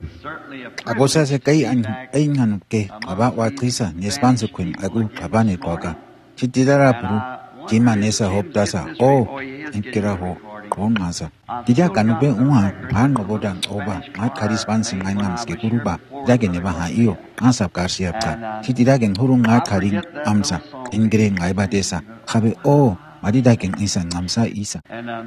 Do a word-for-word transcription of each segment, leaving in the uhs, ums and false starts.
Ako sa sa kay an ay nganop ke aba wa krisa nespanse kuin aku kabane koka chitidara puru jima nesa hopta sa o inkira ho kon masa dija kanube unha ban obodang oba mat karispanse ngai namske kuruba dage ne ba ha iyo asap karsiapta chitira gen hurung ngat karing amsa ingre ngai ba desa khabe o madida gen isa namsa isa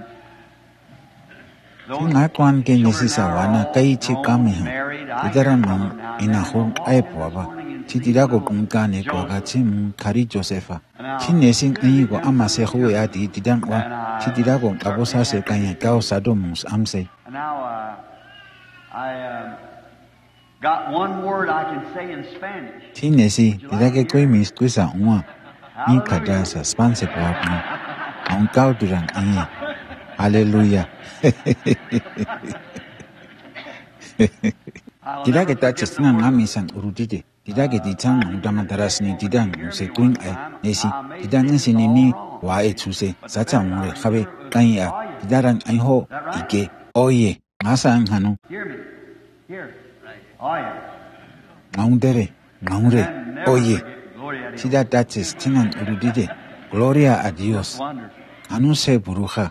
nga kwan ke nesisa wana kai chi kami ha idara mang ina hong ai pwa chitira ko kungka ne ko ga chim kari josefa chin nesin ni ko ama se ho ya di didang wa chitira ko abosa se kan ya ka sadomus amse got one word I can say in Spanish. Chin nesi didage koi mis kuisa unwa ni kada sa spanse pwa ni ang kau durang ai Hallelujah. Tidak kita cesna ngami sang urutite. Tidak kita cang udama darasni tidak se kuin ai nesi tidak nesi ni wae chuse sacha mure khabe kai ya tidaran ai ho ike oye ngasa ang hanu. Hear me. Here. Oh yeah. Ngaundere ngaure oye. Tidak taches tingan urutite. Gloria a Dios. Anu se buruha.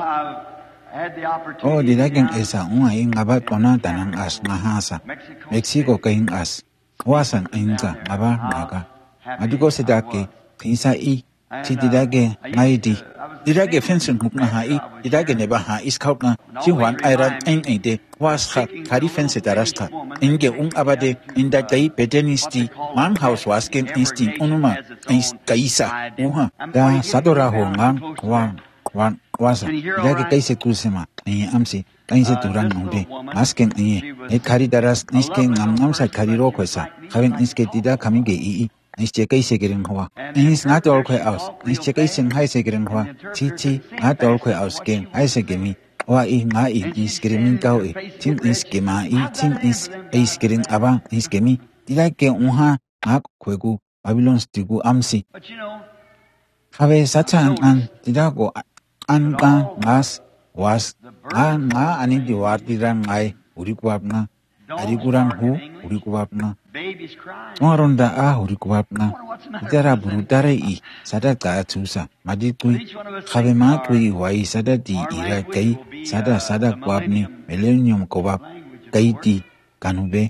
Oh, didagang esa unga ing aba kona tanang as nahasa. Mexico kaing as. Wasan inga aba naga. Adugo sedake kinsa i si didage ngaidi. Didage fensin hukna hai didage neba ha iskaut na jiwan airan ing ide was ha kari fense darasta. Inge un abade inda dai bedenisti man house wasken insti unuma is kaisa uha da sadora ho ngang wang wan wasa didage kaise kusema ni amsi kaise turan nonde masken ni e kari daras niske ngam ngam sa kari ro khosa khaben niske dida kamige i niske kaise geren hoa nis na dol khoi aus niske kaise ngai se geren hoa chi chi na dol khoi aus gen ai se gemi wa i nga i is geren kau e tin niske ma i tin is is geren aba niske mi didage unha ak khwegu babylon stigu amsi khabe sacha an didago Anka ngas was an nga ani diwatiran ay urikuwap na arikuran hu urikuwap na Maronda a urikuwap na itara burutare i sada ka tusa madikui khabe ma kui wai sada di ira kai sada sada kwap ni millennium kobap kai di kanube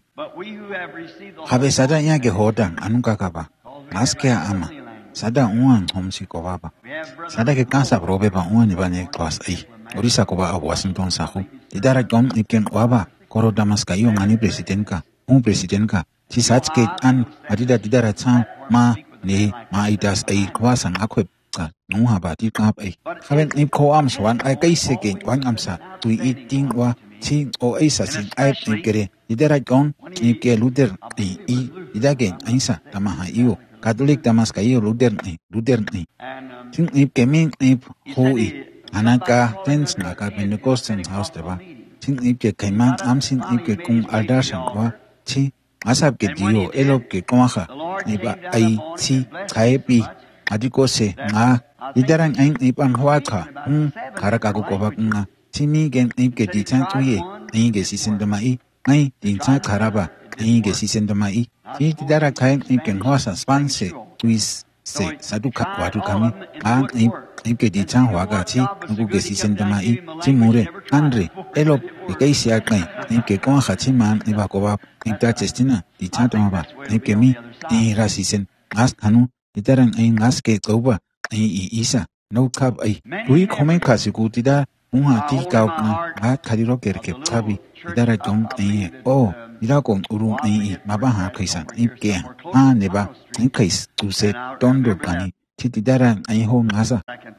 khabe sada nya ge hodang anuka kaba maske ama sada uang homsi kobaba sada ke kansa probe ba uang ni bane kwas ai orisa koba a Washington sahu idara gon iken waba koro damaska yo ngani president ka un president ka si sach ke an adida didara cha ma ne ma idas ai kwasan akhwe ka nu ha ba ti kap ai khaben ni ko am swan ai kai se ke wan am sa tu eating wa chi o ai sa sin ai ni kere idara gon ni ke luder i i idage ainsa tama ha iyo Catholic tamas kayo luder ni luder ni tin ip kemin ip hui anaka tens na ka Pentecostal house deba tin ip ke kaiman amsin ip ke kung aldasan kwa chi asap ke dio elop ke kwaha ni ba ai chi kaipi adiko se nga idaran ain ip ang huaka hm karaka ko kobak nga chimi gen ip ke di chan tuye ni ge sisen de mai ai din cha karaba ni ge sisen de mai Ti tidara kain iken hosa spanse tuis se saduka wadu kami ang ip ipke di chang waga chi nugu ke si sentama i chi mure andre elop ke sia kai ipke kon ha chi man iba ko ba ipta chestina di cha to ba ipke mi i ra si sen as hanu tidaran ai ngas ke koba ai i isa no kap ai lui komen ka si ku tida unha ti ka na ha khadiro ker ke chabi tidara jom ai o Iragon uru ai mabaha kaisan ipke a neba inkais tuse tondo kani titidaran ai ho ngasa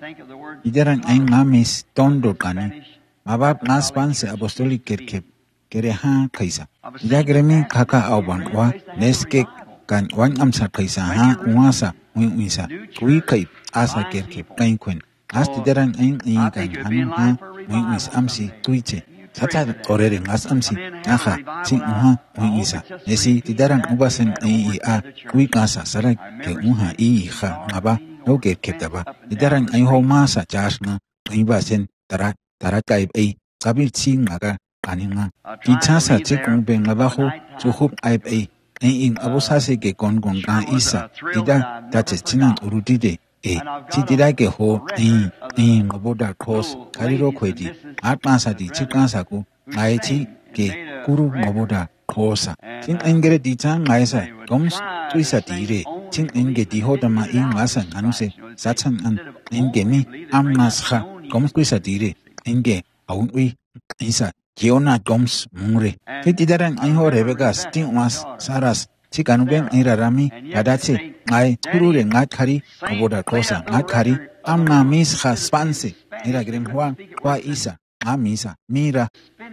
idaran ai ngamis tondo kani mabab naspanse apostolic kerke kere ha kaisa idagremi kaka auban wa neske kan wan amsa kaisa ha ngasa win winsa kui kai asa kerke kain kwen as tidaran ai ai kan han ha win wis amsi tuiche Sacha orere ngas amsi aha si uha ui isa nesi tidaran ubasen i a kui kasa sarak ke uha i ha ngaba no ke ketaba tidaran ai ho masa jas na ibasen tara tara kai ai kabil si ngaga kaninga itasa chikung beng abaho chuhup aib ai in abusase ke kon kon ka isa ida tache chinan urutide e chitira ke ho in in aboda cross kariro khwedi atmasa di chikasa ku ngai chi ke guru aboda crossa chin engere di chang ngai sa goms tuisa dire chin enge di hodama in wasan anuse sachan an enge ni amnas kha goms tuisa dire enge aun ui isa Kiona goms mure kitidaran ai ho rebegas tin was saras chikanuben irarami yadache ngai kurure ngat khari aboda crossa ngat khari amna mis kha spanse ira grem hwa hwa isa amisa mira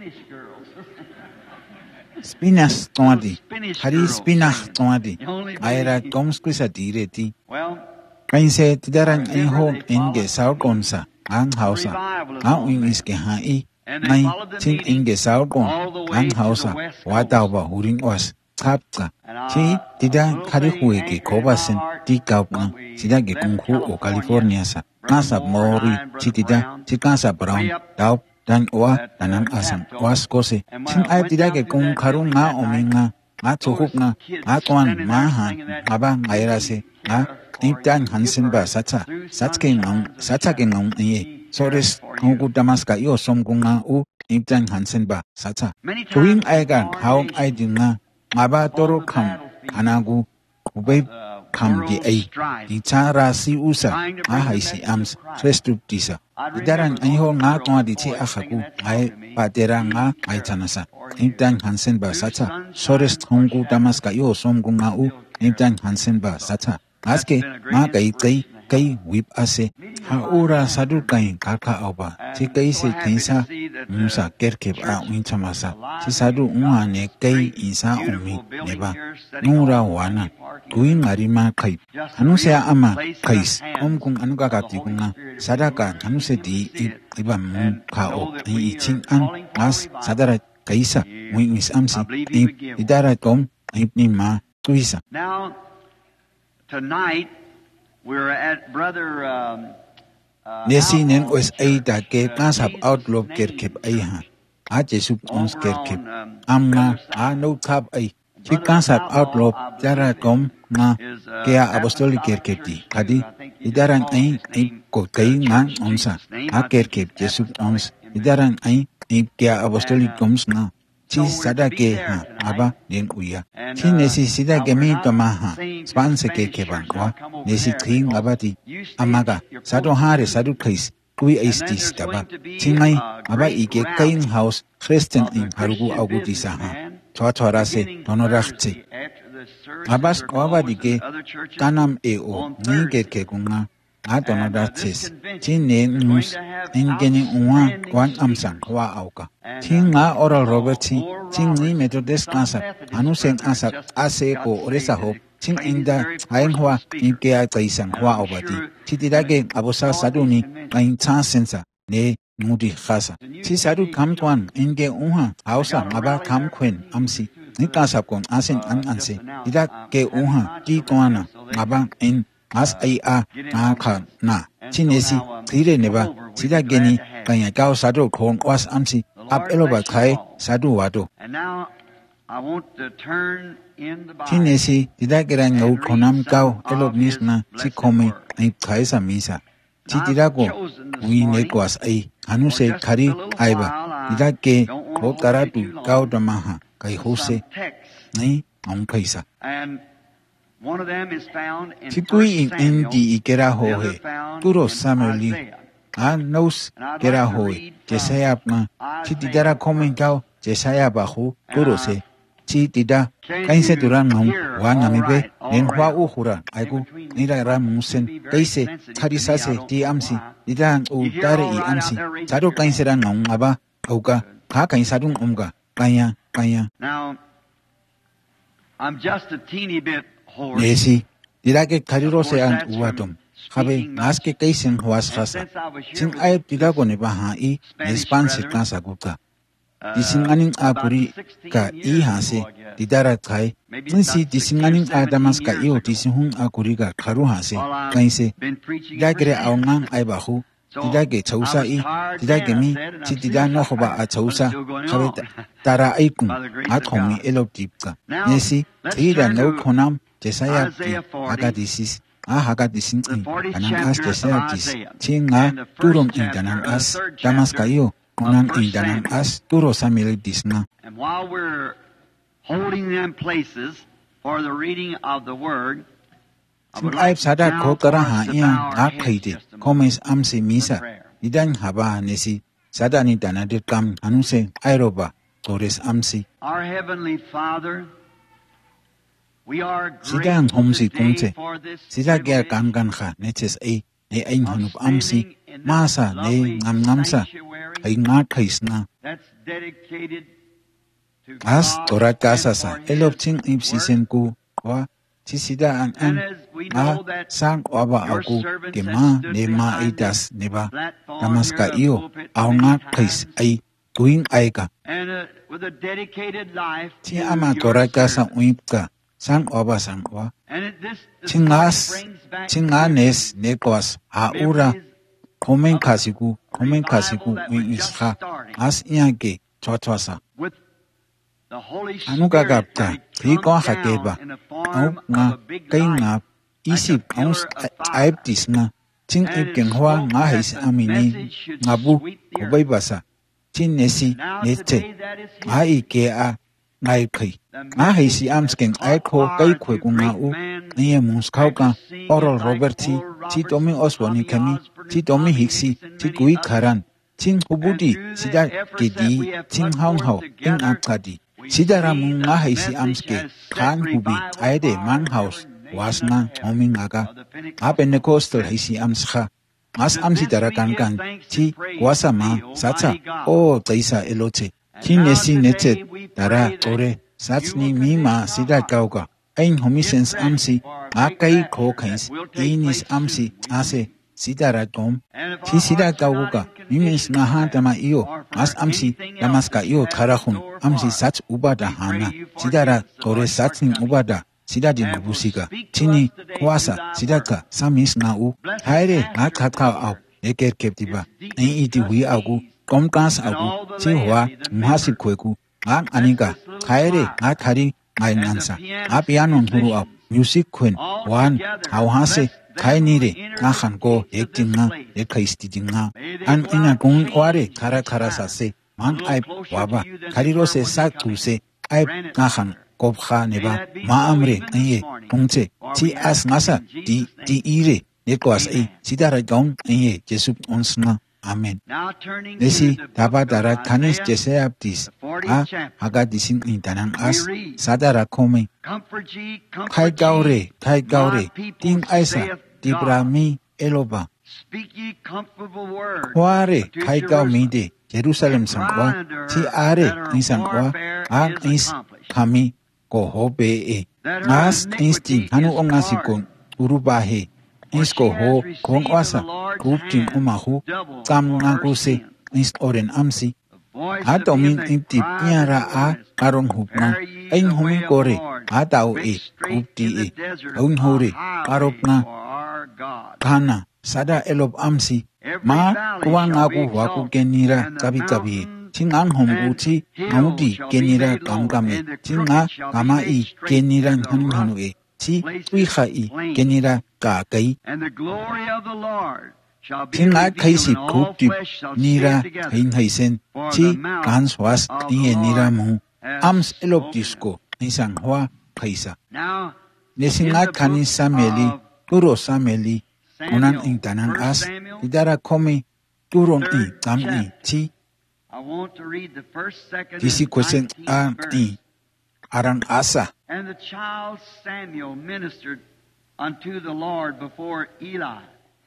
spinas tomati khari spinach tomati aira goms kuisa direti kainse tidaran ai ho enge sao konsa ang hausa ang wing iske ha i nai chin enge sao kon ang hausa watawa huring was tapka chi tida khari huwe ke kobasen ti kaupna sida ge kunghu o California sa nasa mori chi tida chi kasa brown tau dan oa tanan asan was kose chin ai tida ge kung kharung nga omenga nga chuhup nga nga kwan ma ha aba ngaira se nga Niptan Hansen ba sacha satke ngong sacha ke ngong ye sores ngoku damaska yo somgunga u Niptan Hansen ba sacha tuing aiga haum aidinga ngaba toro kham khanagu ubei kham di ai ichara si usa a haisi ams restu tisa idaran ai ho nga twa di chi akhaku ai patera nga ai chanasa Niptan Hansen ba sacha sores ngoku damaska yo somgunga u Niptan Hansen ba sacha aske ma kai kai kai whip ase ha ora sadu kai kakha oba chi kai se thinsa musa kerke a winchamasa chi sadu unha ne kai isa umi neba nura wana kuin marima kai anu se ama kais om kung anu ka kapti kunga sadaka anu se di iba mu ka o i chin an as sadara kaisa wi is amsi idara tom ipni ma tuisa. Tonight, we're at Brother um, uh, Nesi nen os ai da ke kasap outlook kerkep ai ha a jesu ons kerkep amna a no kap ai ki kasap outlook jara kom na ke apostolic kerkep di kadi idaran ai ai ko kai na onsa a kerkep jesu ons idaran ai ai ke apostolic koms na chi sada ke ha aba nen uya chi nesi sida ke mi to ma ha spanse ke ke ban kwa nesi thing abati amaga sado hare sadu kais kui asti staba chi mai aba ike kain house christian in harugu agudi sa ha thwa thwara se donorachte abas kwa dike tanam e o ni ke ke kunga a donoraches chi ne nus ingeni uwa wan amsang kwa auka Tinga oral Roberti, Ting ni Methodist Kansa, Anusen Asa, Ase ko Oresa Hope, Ting Inda, Aenhua, Ikea Taisan, Hua Obati, Titidage, Abosa Saduni, Ain Tan Sensa, Ne Mudi Hasa. Si Sadu Kam Tuan, Inge Unha, Hausa, Aba Kam Quen, Amsi, Nikasapon, Asen An Anse, Ida Ke Unha, Ki Tuana, Aba in As Aya, Naka Na, Chinesi, Tire Neva, Sida Geni, Kanya Gao Sadu Kong was Amsi. Up eloba kai sadu wado. Chinesi didagera ngau konam kau elob nisna si kome ai kai sa misa. Chi didago wi nekwas ai anu se khari aiba didake ko karatu kau damaha kai hose nai ong kaisa. Chikui in endi ikera hohe kuro sameli a nos kera hoy jesaya ma chi tidara komen kau jesaya bahu kuro se chi tida kainse duran ngom wa ngamibe nen hwa u hura aigu nira ra musen kaise tharisa se ti amsi didan u tare i amsi sado kainse ra ngom aba auka kha kain sadung umga kanya kanya Now I'm just a teeny bit hoarse. Nesi dirake kariro se an uwadum Habe naske kaisen huas khasa sin ay tilago ne baha i nespanse kansa guka disinganin apuri ka i hase didara kai nsi disinganin adamas ka i otisi hun akuri ga kharu hase kaise dagre awngan ay bahu tidage chausa i tidage mi si tidano hoba a chausa habet tara aikun at homi eloptipka nesi tida no konam jesaya ti agadisis a hagadisin kanang as jesayatis chinga turong indanang as damaskayo konang indanang as turo samil disna. And while we're holding them places for the reading of the word, I've sada ko karaha yang akhaide comments amse misa idan haba nesi sada ni danade kam anuse airoba tores amsi. Our heavenly Father, we are Sidang grateful homsi today kungse for this sida gya privilege kangan kha neches ai ne ain of hanup amsi standing in this masa ne lovely ngam ngamsa sanctuary ai nga khaisna that's dedicated to as God torat and kasasa for His elopching work. ipsisen ku wa tisida an And an as we a know that sang waba your aku servants ke that ma stood ne ma behind itas this neba platform damaska here, the iyo pulpit, au many nga times, khais ai tuing ai ka and uh, with a dedicated life ti to ama your torat kasa service. uip ka sang waba sang wa And it, this, this chingas brings back chinganes ne kwas a ura memories komen of a kasiku komen kasiku revival that uin was just isha starting as iake chotwasa with the Holy anu Spirit gagapta when it ri ko comes hakeba down in the au form nga of a big kai light, nga like a isip aus pillar of fire. aiptis nga chin And it ipken hwa spoke nga that hais the amini message should ngabu sweep the kubai earth. basa chin nesi Now nete today that is nga history. ike a ngai kai The nga haisi message amsken has ai caught ko kai fire kwe to ku nga great u men niye muskau and ka to sing oral it like roberti Oral ti Roberts tomi and oswani Tommy kemi Osborne ti and tomi Tommy hiksi Hicks and ti many kui others. karan chin And hubudi through the sida efforts that gedi we have chin put haung hau forth ing together, akadi we sidara see mu the nga haisi message amske has set khan hubi revival aide fire man in house every nation wasna under heaven homi ngaga of the Pentecostal apen coastal haisi amsha as To amsi this dara we kan give kan thanks ti and praise wasa to ma thee, satsa Almighty God. o tsaisa elote And ti now nesi today netet we dara pray that ore you satsni will mi ma condition our sida hearts. kauga ain homi Get sense ready amsi for a great akai rapture ko that kais will take inis place amsi soon, we ase believe. sidara tom And if ti our sida hearts are not kauga in mimens condition na for ha that, dama iyo or for as amsi anything else damaska that you iyo have in karahun store amsi for us, sats ubada we pray hana you sidara forgive us of tore our satsin shortcomings. ubada sida din And will busiga speak to chini us today through wasa thy sidaka word. samis na u Bless the haire nga pastor of kaka this au church, eker keptiba its deacons, ai iti hui agu trustees, komkas and agu all the chi hwa laity, the mhasip members. kweku nga Bless anika this little haire choir nga thari ngai and the nansa pianists nga and piano huru au musicians. music queen All wan together, hau hase bless kai them ni who re enter nga the khan ko gates of ektin this nga place. e kaisti dinga May they an go ina out gun ware changed, kara kara sa inspired, se a man little ai closer waba to you than they kariro were se when sa they come tu in. se ai Grant it, nga khan Father. kop kha May neba that be ma so amre even ngai this morning. pungche For ti we as ask ngasa in di Jesus' di name. ire ne kwas ai Amen. sidara gong ai jesup onsna amen Now turning nesi to the book daba of dara kanis Isaiah, jeseyaptis the fortieth a chapter, haga disin intanan we as read, sadara kome Comfort ye, kai comfort gaure ye, kai my gaure people, ting aisa saith God. dibrami eloba Speak ye comfortable words kware to kai gau mi Jerusalem, de Jerusalem and sangwa cry unto ti her are that her nisangwa warfare a is is accomplished, kami ko hobe e that her ngas insti iniquity hanu is ongasikon pardoned. urubahe For isko she ho has kong received of the wasa Lord's kuptim hand umahu double kam for her ngakuse sin. is oren amsi The voice of him Atomin that intip crieth in niara the a wilderness, karong hupna Prepare ye ain the way humi of the kore Lord, atao make e straight kupti in the e desert aun a hore highway karokna for our God. kana sada elob amsi Every ma valley kuwa shall be ngaku waku exalted, genira and the kabi kabi mountains tingang homgu and ti hills ngaudi shall be genira made low, kamkame and the tinga crooked shall be kama made i straight, genira and the hanu hanu rough e ti places tuiha i plain. genira ka kai And the glory of the Lord shall be tinga revealed, kaisi and all kupti flesh shall see nira it together. hein haisen For the ti mouth gans was of the ni nira Lord mu has ams elob spoken it. disko nisang hwa kaisa Now, in nesinga the kani book sameli of turo sameli unan Samuel, intanan First as Samuel, idara komi turon i third tam i chapter. ti I want to read the first, second, disi and kwesen nineteenth a verse. i arang asa And the child Samuel ministered unto the Lord before Eli.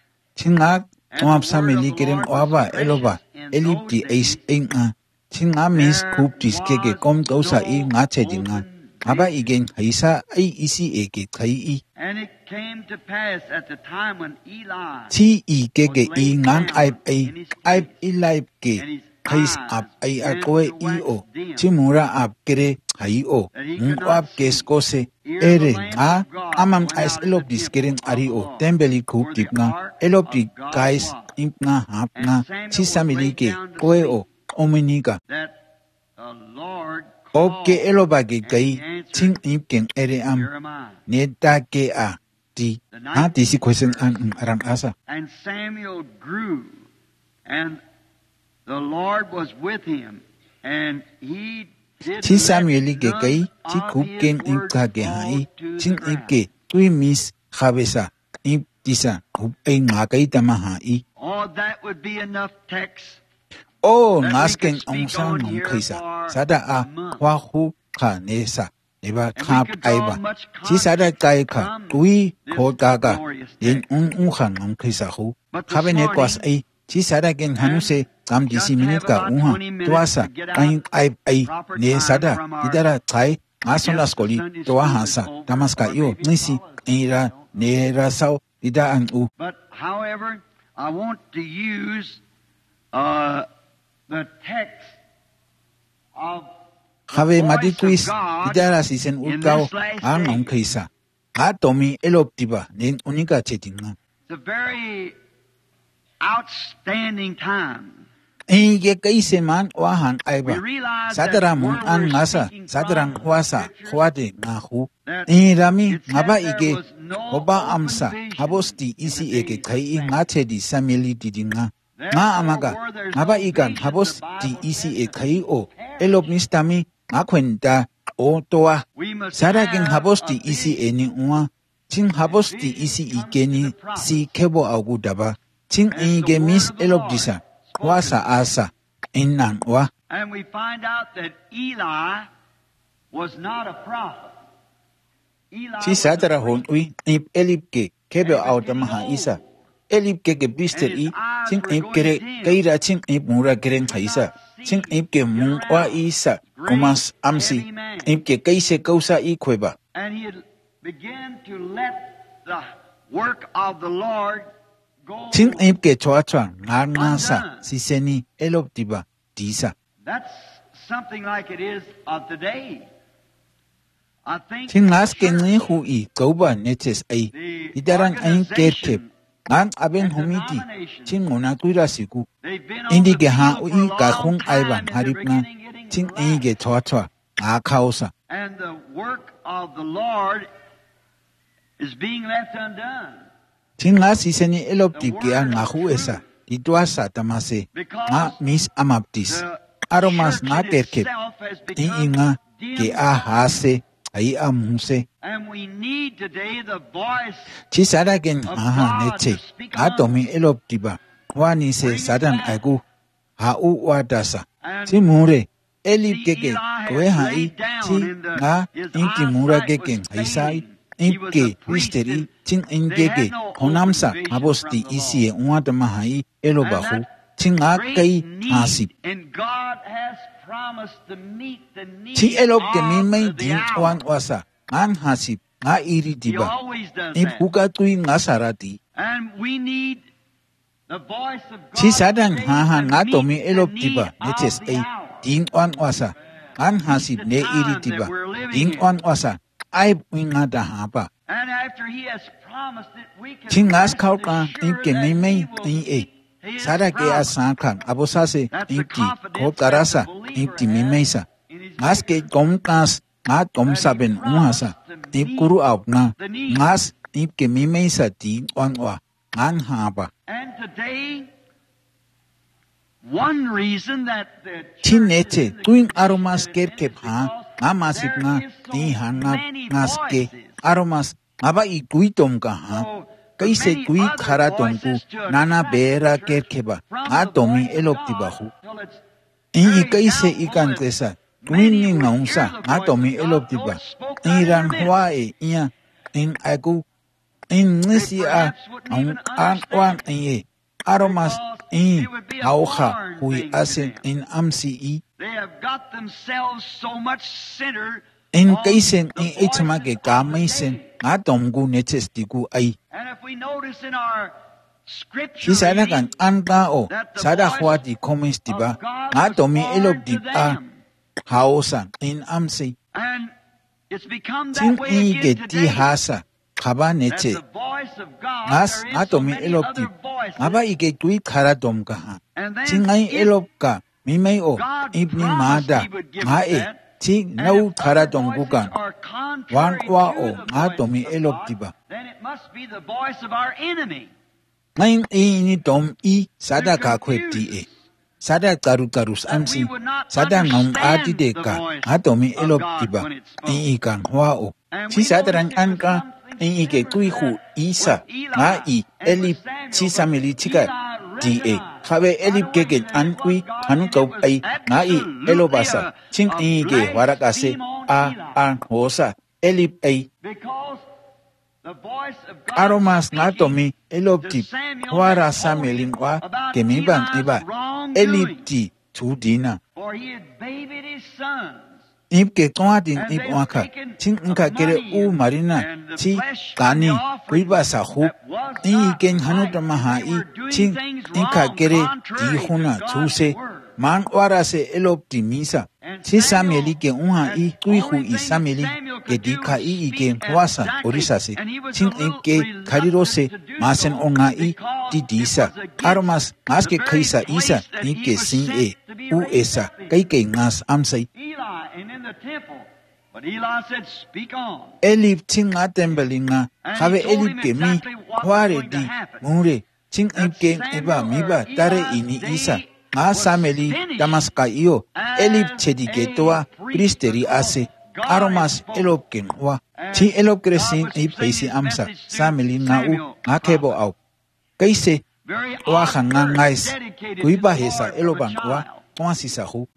tinga And tuam the word sameli of the keren Lord was oaba eloba precious in elipti those eis days. inga tinga mis There kup diskege was kom dosa i no nga chedinga open aba vision. igen haisa ai isi eke kai i And it came to pass at the time when Eli ti i was kege i laid ngang down aip ai in his aip place, ilaip ke and his kais eyes ap ai began akoe to i wax o dim, timura ap kere hai o that he mung could not ap kes see. kose Ere the ere Lamb nga of God amam went ais out of the elop dis temple keren of ari the o Lord, tembeli kup where tip the nga ark elop of di God kais was. ip nga hap nga si Samuel ke koe o ominika Oke elobagi kai ching ip ken ere am neta ke a di ha di si question an arang asa. And Samuel grew, and the Lord was with him, and he did Si Samuel ke kai si kup ken ip ka ke hai ching ip ke tui mis khabesa ip disa kup ai nga kai tama hai. Oh, that would be enough text. Oh, ngasken ang sang ng kaisa. Sada a wa hu ka nesa. Iba kap aiba. Si sada kai ka tui ko gaga. Yen un un khan ng kaisa hu. Kabe ne kwas ay. Si sada gen hanu se kam disi minute ka unha. Tuasa kain aib ay ne sada. Idara kai asonas koli tuwa hasa. Tamas ka iyo nisi ira ne rasao ida ang u. But however, I want to use uh the text of Have madikuis idara sisen utao ang ang kaisa. Ha tomi eloptiba nin unika chetinga. It's a very outstanding time. Ige kaise man wahan aiba. Sadara mun an ngasa sadarang huasa huade ngahu. Irami ngaba ige oba amsa habosti isi ege kai ngache di samili didinga. Nga amaga ngaba igan habos di isi e kai o elop nistami nga kwenta o toa saragin habos di isi e ni uwa ching habos di isi ike ni si kebo agu daba ching ige mis elop disa wasa asa innan wa. And we find out that Eli was not a prophet. Eli Si sadara hon ui ip elip ke kebo au damaha isa elip ke ke bister i ching ip kere kaira ching ip mura keren kaisa ching ip ke mung wa isa kumas amsi ip ke kaise kausa i kweba. and he had began to let the work of the Lord go. Ching ip ke chwa chwa nga nga sa si seni elop diba disa. That's something like it is of today. I think Ching ngas ke ngi hu i kauba netes ay idarang ayin kerkep ngan aben humiti ching ngona kuira siku they've been on indi the ke ha field ui for a ka long khung time, aiban and harip they're nga beginning getting ching right. ige chwa chwa nga kausa. And the work of the Lord is being left undone. Ching nga si seni elop dip ke nga hu esa itwa sa tamase nga mis amaptis aromas nga kerkep i inga ke a hase ay amuse. And we need today the voice Chi sadagen aha neche atomi elop diba wani se sadan agu ha u wadasa chi mure elip keke koe ha i chi nga inki mura keken haisai inke misteri chin ingeke honamsa abosti isi e uatama hai elobahu chin nga kai hasip and God has promised to meet the needs chi elop ke of mimay the din hour. wan wasa ngan hasip nga iri He diba always does ip that. huka tui nga sarati. And we need the voice of God Chi sadan today haha to nga meet tomi the elop need tiba of netes the ay hour. din wan wasa an hasib ne iri tiba din wan wasa ay winga da hapa And after he has promised it, we can chingas rest kau ka assured ip ke that mimay he will ni e keep his sara ke promise. asakan abosase That's the ipti confidence ko that karasa the believer ipti has mimaysa in his ngas ke gomkas nga tom saben umasa ip kuru au nga ngas ip ke mimaysa din wan wa ngan hapa. And today, one reason that the church Chinete is in the tuing condition aromas that it kerkep is ha because nga masip there nga is so ni hanga many ngaske voices. aromas ngaba i kuitom ka ha So, kaise many kui other khara tomku voices to nana attract bera the church kerkeba from nga the tomi voice of elop God tibahu till it's i very kaise doubtful ikan if kesa many tuini would ngaunsa hear the nga voice tomi of God, elop though tiba it spoke out in iran their hwa midst. e iya in aku in ngisi a perhaps wouldn't ang even an wan understand e aromas because i it would be a auha foreign hui thing to asen them. in amsi i They have got themselves so much centered in on kaisen the in itama ke voices of the kamaisen day. nga tomgu netes tiku ai And if we notice in our scripture si sada kan reading anta o that the sada voice hwa di comments diba of God nga was tomi elop foreign to dip a them. haosan in amsi And it's become tin that way i again ke ti today. hasa khaba That neche the voice ngas ngatomi elopti ngaba ike tui khara dom ka chi ngai elop ka mi mai o ibni mada nga e chi nau khara dom gu kan wan kwa o ngatomi elopti ba ngai ini dom I sada ka khweti e sada karu karus amsi sada ngong ati de ka ngatomi elopti ba I kan hwa o chi sadarang an ka I ke tui hu isa nga I elip chi samili chika di e khabe elip ke ke an kui hanu kau ai nga I elobasa ching I ke warakase a an hosa elip ai aromas ngatomi elopti wara samelin wa ke miban iba elipti tudina ip ke toadin ip waka ching inka kere u marina chi kani kuiba sa hu I ken hanu tamaha I ching inka kere di huna chuse man wara se elopti misa chi sameli ke unha I tui hu I sameli ke dika I ke wasa orisa se ching inke kariro se masen onga I di disa aromas mas ke kaisa isa I ke sin e u esa kai ke ngas amsai Elip ching a tembelinga have elip ke mi kware di mure ching inke eba miba tare ini isa nga sameli damaska iyo elip chedi ke toa pristeri ase aromas elop ken wa chi elop kresin I peisi amsa sameli nga u nga kebo au kaise wa khanga ngais kuiba hesa eloban wa twasi sa hu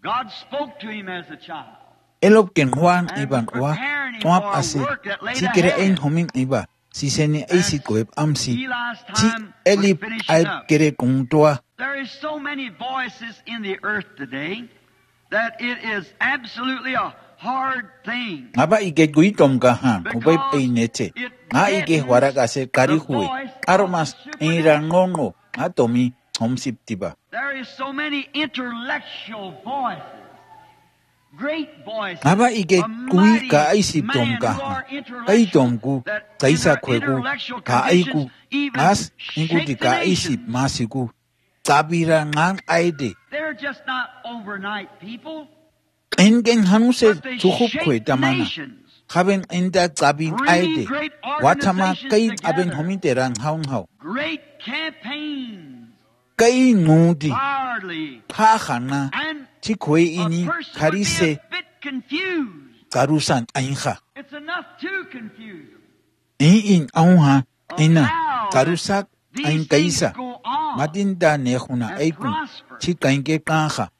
elop ken huan iban wa twap ase chi kere ein homin iba si seni eisi koep amsi chi elip ai kere kung toa. There is so many voices in the earth today that it is absolutely a hard thing. Ngaba ike gui tom ka ha ubay pe nete nga ike waraga se kari hui aromas irangongo nga tomi homsip tiba. There is so many intellectual voices. Great voices. Ngaba ike gui ka aisip tom ka ha kai tom ku kaisa kwegu ka aiku mas ingu di ka aisip masiku tabira ngang aide. They're just not overnight people. Engen hanuse chukup kwe tamana. Haben enda tabing aide. Watama kai aben homiterang haung hau. Great campaigns. Kai nudi. Hardly. Kahana. Chi kwe ini karise. Karusan ainha. It's enough to confuse. In auha ina karusak ain kaisa. Madinda nehuna aiku chi kainge kaha.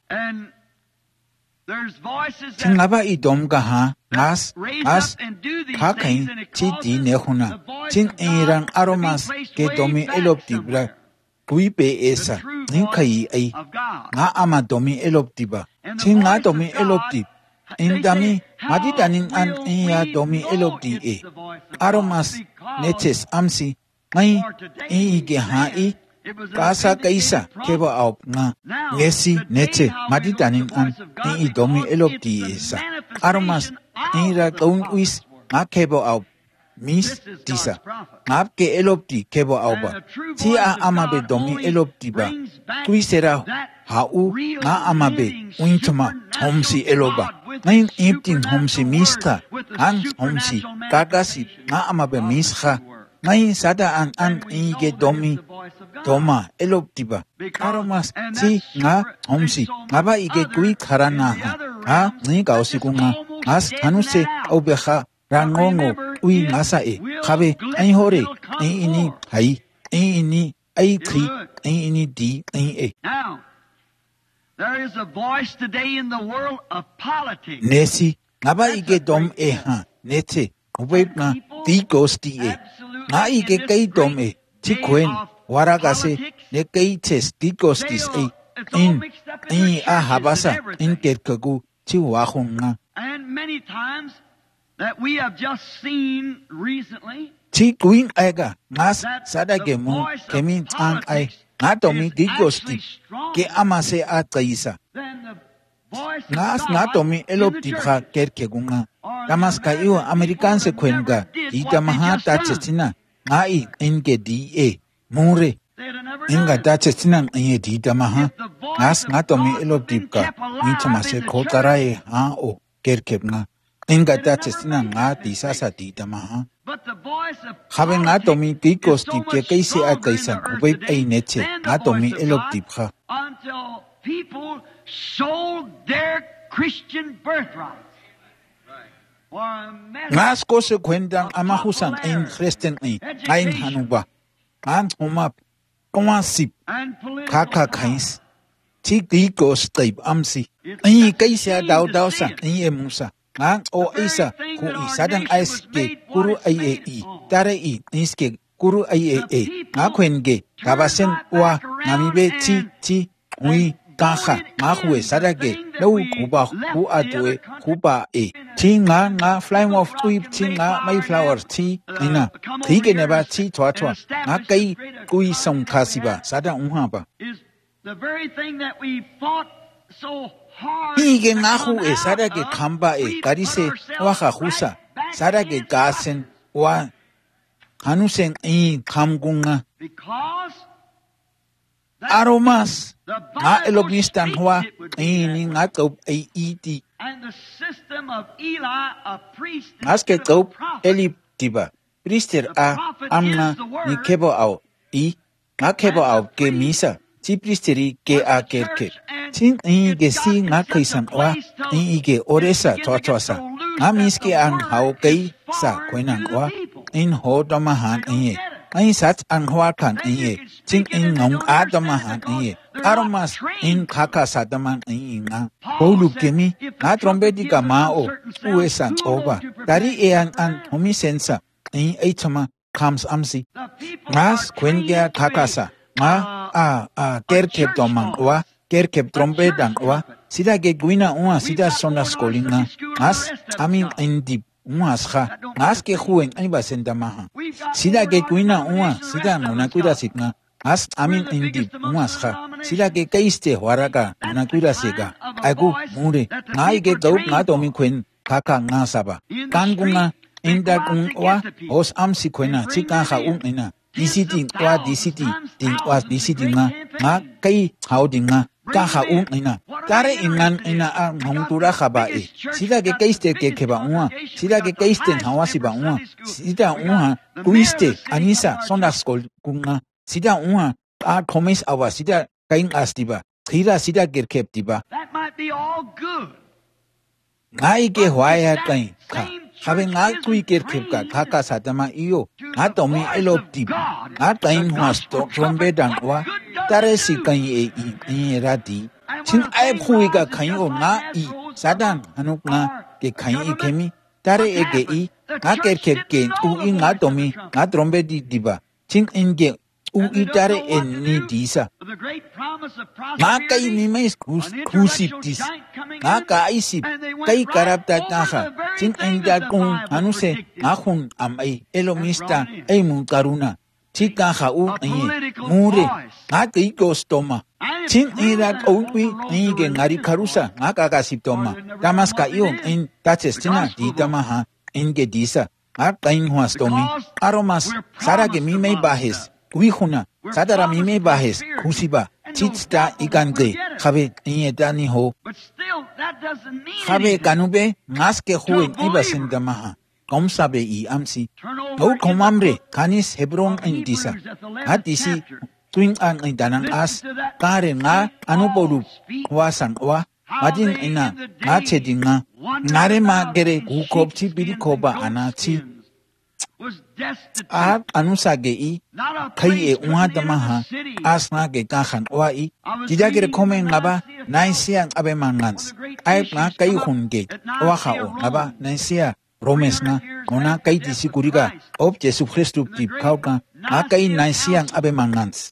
Chingaba idom kaha nas nas kakain chi di nehuna chin irang aromas ke domi eloptibra kuipe esa ninkai ai nga ama domi eloptiba chin nga domi eloptib indami madidanin an iya domi elopti e aromas neches amsi ngai ige ha I kasa kaisa keba au nga ngesi neche maditanin an I domi elopti esa aromas ira kaun uis nga keba au mis tisa ngap ke elopti keba au ba ti a amabe domi elopti ba tuisera hau nga amabe uintama homsi eloba ngain iptin homsi mista an homsi kakasi nga amabe misha ngain sada an an ige domi Toma eloptiba aromas si nga homsi ngaba ige kui karana ha ni kausiku nga as hanuse obeha rangongo ui ngasa e khabe ai hore ai ini hai ai ini ai tri ai ini di ai e. There is a voice today in the world of politics. Nesi ngaba ige dom e ha nete ubebna di gosti e nga ige kai dom e chikwen waragase ne kaites dikostis e in in a habasa in ketkagu chiwahunga. And many times that we have just seen recently chi kuin aiga nas sadage mu kemin ang ai natomi dikosti ke amase a kaisa nas natomi elopti bha kerkegunga tamas kayo american se kwenga ita mahata chechina ngai inge di e mure inga dache tinang e di damaha ngas ngatomi elop dipka ni chamase khotarae ha o kerkep nga inga dache tinang nga di sasa di damaha habe ngatomi tikos dipke kaise a kaisa ubay ay neche ngatomi elop dipka until people sold their Christian birthright. Ngas ko se kwendang amahusan in Christian ni ngayon hanuba ang umap kumasip kaka kais tiki ko step amsi ay kaisa daw daw sa ay emusa ang o isa ku isa dang ice ke kuru ay ay i tare i iske kuru ay ay ay ngakwenge kabasen wa ngamibe ti ti ui kaha ngahue sadage lau kuba ku atwe kuba e tinga nga flying of tweep tinga may flowers ti ina tige neba ti twa twa nga kai kui song kasiba sada unhaba the very thing that we fought so hard ige ngahu e sadage kamba e karise wa khusa sadage gasen wa hanusen i kamgunga because aromas nga elognistan hwa ini nga top ay iti and the system of Eli, a priest, aske top elip tiba priester a amna ni kebo au i nga kebo au ke misa ti priesteri ke a kerke tin i ge si nga kaisan wa i ge oresa twatwasa nga miske ang hau kai sa kwenang wa in ho domahan i ai sat ang hwa kan i tin in ngong a domahan i aromas in kaka sadaman in nga polu kemi na trombeti ka mao uesan oba dari ean an homi sensa in eitama comes amsi ngas kwengia kakasa nga a a kerkep domang wa kerkep trombetang wa sida ge guina una sida sona skolinga ngas amin indi umas kha ngas ke khuen ai basenda maha sida ge guina una sida nona kuida sitna as amin indi umas kha sila ke kaiste waraga na kuira sega agu mure ngai ke gau nga domi kwen kaka nga saba kangunga inda kung wa os am si kwena chika ha un ina dct wa dct ting wa dct nga nga kai hauding nga ka ha un ina tare ingan ina a ngtura khaba e sila ke kaiste ke kheba unwa sila ke kaiste hawa si ba unwa sida unwa kuiste anisa sonda skol kunga sida unwa a komis awa sida kain astiba khira sida gerkep tiba that might be all good. ngai ke hwaya kain kha habe ngai kui gerkep ka kaka sadama iyo nga tomi elop tiba nga kain hwasto trombe dangwa tare si kain e i radi chin ai phui ka kain o nga i sadan hanuk nga ke kain i kemi tare e ge i nga gerkep ke tu i nga tomi nga trombe di diba chin inge u itare en ni disa nga kai ni mais kusiptis nga kai sip kai karapta taha chin inda kung anuse nga hun am ai elomista ai mun karuna chika ha u ai mure nga kai gostoma chin ira kowi ni ge ngari karusa nga kaka siptoma damaska ion in tachestina di tamaha inge disa nga kain huastomi aromas sarage mi mai bahis Wihuna, sadara mime bahes, kusiba, chitsta ikante, habe ietani ho. Habe kanube, naske huen ibasenda maha, komsabe i amsi. O komamre, kanis hebron intisa. Hatisi, twin ang itanang as, kare nga, anupolu, wasan wa, madin ina, nachedin nga, nare magere, kukopchi birikoba anachi. At anusage i kai e uadamaha asna ge kahan wa i tidagere komen ngaba naisiang abe mangans ai na kai hunge wa khao ngaba naisia romes na ona kai disikuriga ob jesu christu tip kauka na kai naisiang abe mangans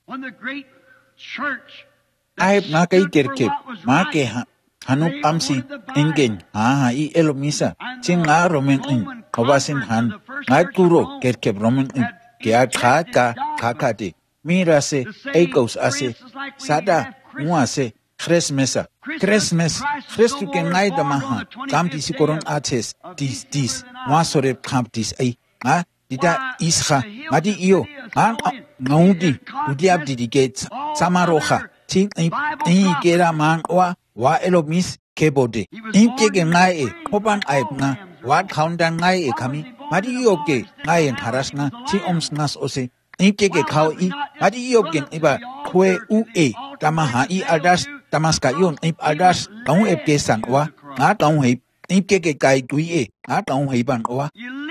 ai na kai kerke ma ke hanuk amsi engen ha i elomisa chinga romen in obasin han ngai kuro kerke romen in ke akha ka khakate mira se eikos ase sada muase Christmas Christmas Christu ke ngai damaha kam disi koron ates dis dis wasore kamp dis ai ha dita isha ngadi iyo ang ngaudi udiab didike samaroha ting i kera man wa wa elomis kebode in kege ngai e hoban aib nga wa counter ngai e kami madi iyo ke ngai en haras nga ting oms ngas ose in kege khao i madi iyo ke iba kwe u e tamaha i adas tamaska yon ip adas tong ep ke sang wa nga tong hei in kege kai tui e nga tong hei ban wa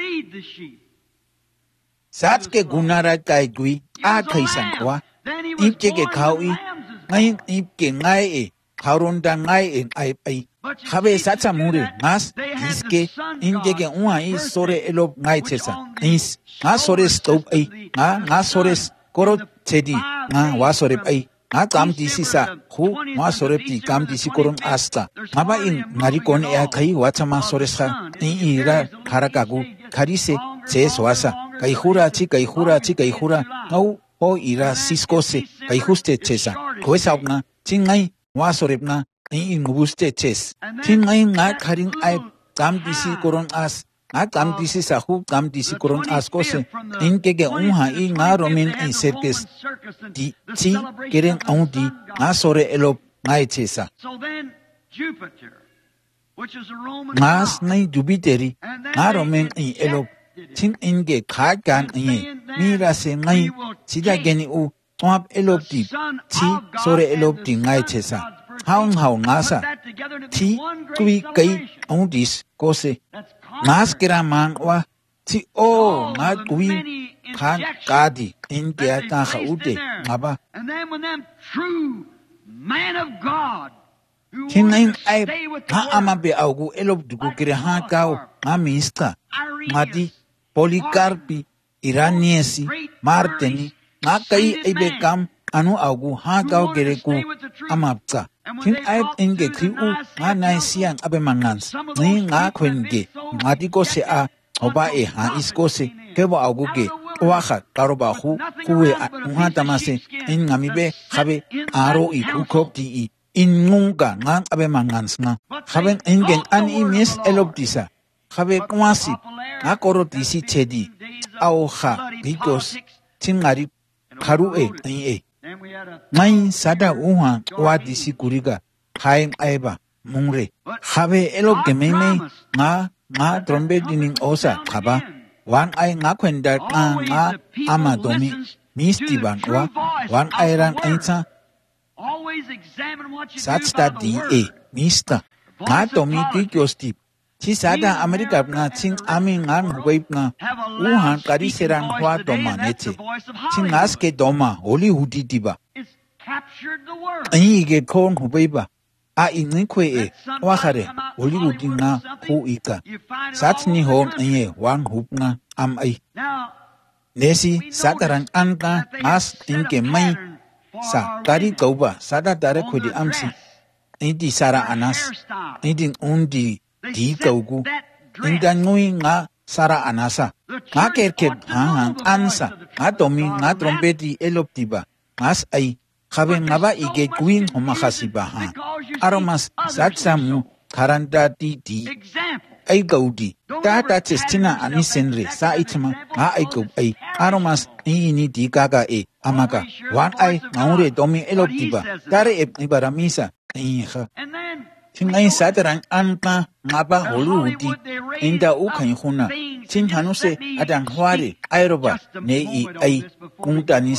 Sats ke gunara kai tui a kai sang wa in kege khao i ngai ip ke ngai e Haronda ngai en ai ai habe satsa mure mas iske inge ge unha i sore elop ngai chesa is nga sore stop ai nga nga sore koro chedi nga wa sore ai nga kam disi sa hu wa sore ti kam disi koron asta maba in ngari kon e kai wa chama sore sa i ira karakagu karise che swasa kai hura chi kai hura chi kai hura ngau o ira sisko se kai huste chesa ko sa nga chingai wa sorep na in ngubuste ches tin ngai nga kharing ai kam disi koron as nga kam disi sa hu kam disi koron as ko se in ke ge unha i nga romin i circus di chi keren au di nga sore elop ngai chesa So then Jupiter, which is a Roman ngas god, nai jubiteri nga romin i elop tin in ge kha kan i mira se ngai sida geni u Twap elop di chi sore elop di ngai chesa haung hau ngasa ti kui kai audis kose nas kira man wa ti o nga kui khan kadi in kya ta kha ude ngaba and then when them true man of God who tin ngai wanted to ai stay with the ha word, ama be augu elop du kire ha kao nga mista ngadi polikarpi iraniesi marteni nga kai ibe kam anu augu ha kao gereku amapka tin ai inge kriu nga nai siang abe mangans ni nga khwenge ngati ko se a oba e ha isko se kebo augu ge wa kha taroba hu kuwe unha tamase in ngami be khabe aro i khukop ti i in ngunga nga abe mangans nga khaben ingen an i mis eloptisa khabe kwasi nga korotisi chedi au kha bigos tingari karu e ai e then we had a ngai sada uha wa disi kuriga haim aiba mungre habe elo gemene nga nga trombe dining osa khaba wan ai nga kwenda ka nga amadomi misti ban wa wan ai ran ainsa always examine what you sats do da by di the e word. mista nga tomi ti kyosti chi sada america nga ching ami nga ngwei nga uhan kari serang hwa doma neche ching ngas ke doma holy hudi diba It's captured the word. ai ge kon hubei ba a ingni kwe e wa khare holy hudi nga hu ika You find it sats all ni over hong the country. ai wang hup nga am ai Now, nesi sadaran an ka ngas inke mai sa kari kauba sada dare khudi amsi idi sara anas idin undi di kaugu indan ngui nga sara anasa nga kerke ha ansa nga tomi nga trompeti eloptiba ngas ai khabe ngaba ige queen homa khasiba ha aromas satsamu karanda ti di example. ai gaudi ta ta chestina ani senre sa itma nga ai kau ai aromas ni ni di gaga e amaka wan ai ngaure tomi eloptiba tare e ibaramisa ai kha And then, Tingai sadaran anka ngaba holudi inda ukan huna tin hanuse adan hware airoba ne i ai kungdanis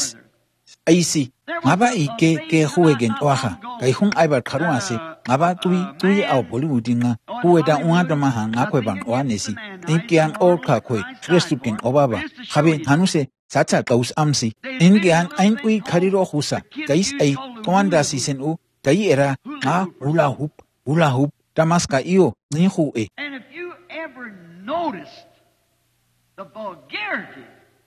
aisi ngaba ike ke huegen waha kai hun aibar kharuase ngaba tui tui au boludi nga hueda unga ma ha nga kwe bang wanesi inkian or kha kwe restuken obaba khabe hanuse sacha kaus amsi inkian ain kui khariro husa kais ai komanda season u kai era nga hula hoop hula hoop tamaska iyo ni hu e and if you ever noticed the vulgarity,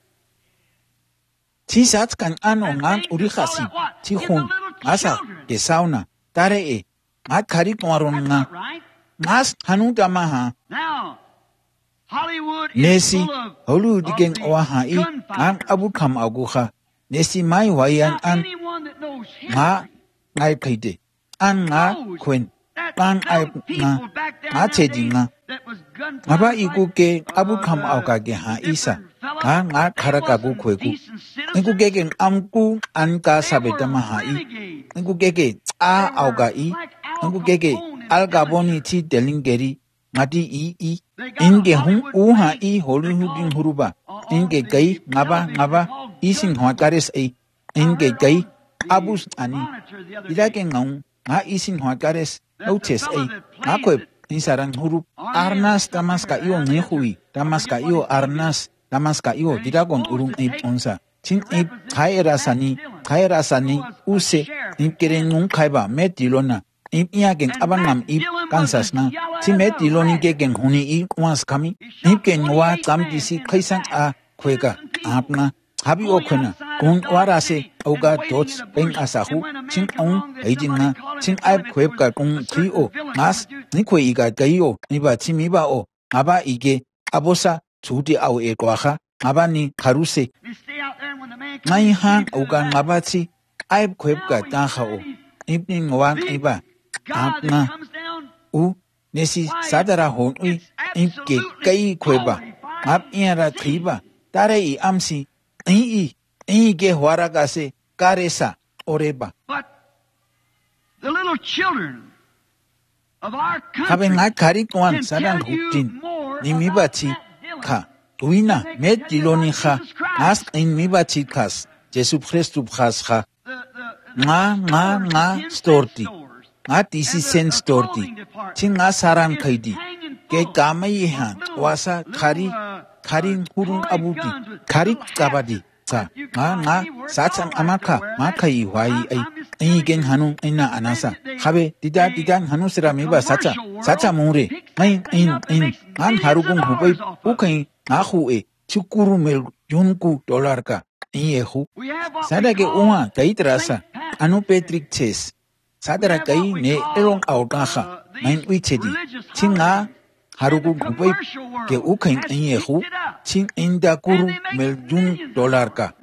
chi sat kan ano nga uri khasi chi hun asa ke sauna tare e nga khari kwaron nga right? ngas hanu tamaha Now, Hollywood is nesi full of, holu of digen the wa ha i ang gunfighters. abu kham agu kha nesi mai wayan Now, an anyone that knows nga history ngai khaide an nga knows khwen that pan ai those nga people back there nga in che them di days nga that was gunfighters ngaba like, iku ke abu uh, kham the au ka ge ha isa different nga nga karakagu kwegu. Niku gege amku anka sabeta mahai. Niku gege a auga i. Niku gege algaboni ti delingeri ngati i i. Inge hun uha i holu hudin huruba. Inge gai ngaba ngaba isin hwakares ai. Inge gai abus ani. Idake ngau nga isin hwakares noches ai. Nga kweb nisarang hurup arnas tamaska iyo ngehui. Tamaska iyo arnas. Tamaska iyo didagon urung ip onsa. Chin ip kaya rasani, kaya rasani use ip kere nung kaiba met dilona. Ip iyagen abangam ip kansas na. Chin met diloni gegen huni ip was kami. Ip gen wa tam disi kaisang a kwega apna. Habi o kwena. Kung warase oga dots peng asahu. Chin ong eidin na. Chin aip kwebka kung tri o. Mas nikwe iga gayo. Niba chimiba o. Aba ige abosa. Chudi au e kwaha, ngabani karuse. Ngay hang uga ngabati, aib kwebka taha o. Ibni ngwang iba, apna. U, nesi sadara hon ui, ibke kai kweba. Ngab iara triba, tare i amsi, i i, i ge huaragase, karesa, oreba. But the little children of our Habe country nga karikwan can sadang tell you huptin, more nimibachi, about that ka tuina met diloni kha as in mibachi khas Jesu Christu khas kha nga nga nga storti nga tisi sen storti chin nga saran khaidi ke kamai ha wasa khari khari hurung abuti khari kabadi sa nga nga sachang amaka ma khai wai ai ai gen hanu ina anasa khabe dida dida hanu sira miba sacha sacha mure mai in in an harugung hubai ukai nahu e chukuru mel yunku dollar ka iyehu sadage uwa kai trasa anu Patrick Chase sadara kai ne erong auta kha main wichedi chinga harugu gubai ke ukai iyehu chin inda kuru mel yun dollar ka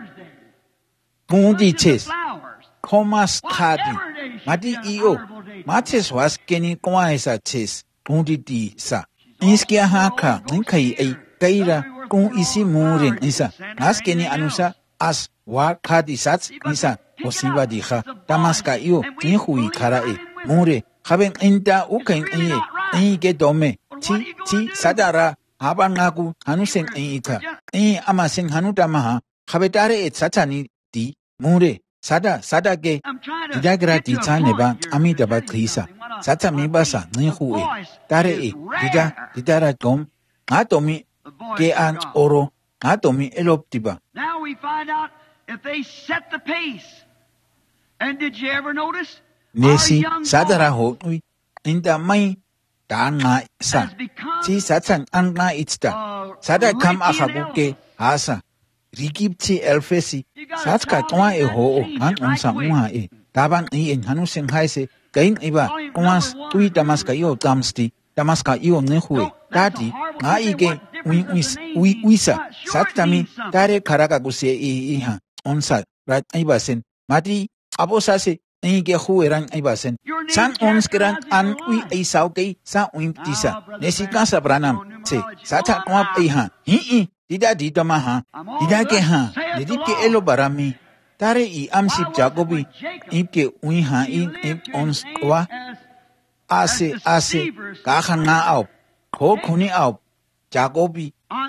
mundi Chase Thomas Cardi mati io Matis was keni kwa esa Chase mundi di sa inskia haka nkai ai kaira kung isi murin isa naskeni anusa as wa khadi sats isa osiba diha tamaska io ni hui khara e mure khaben inta ukain ie i ge dome chi chi sadara habangaku hanusen ita i amasen hanutama khabetare et sachani di mure sada sada ge didagra di chaneba amidaba khisa sacha mibasa ni hui tare e dida didara dom atomi ke an oro atomi eloptiba. Now we find out if they set the pace. And did you ever notice? Nesi sadara ho inda mai tanga sa chi sachan anga itsta sada kam akhabu ke asa rigipchi elfesi satka twa e ho an onsa unha e taban i en hanu sen haise kain iba kwas tui tamaska yo tamsti tamaska yo ne hui tati nga ige ui ui uisa saktami tare karaka guse i iha onsa rat ibasen mati abosase ige hueran ibasen san ons keran an ui isau ke sa ui tisa nesika sabranam se sata kwap iha hi i dida didama ha dida ke ha didi ke elo barami tare i amsip jacobi ipke ui ha i ip ons kwa ase ase kahanga au ho khuni au jacobi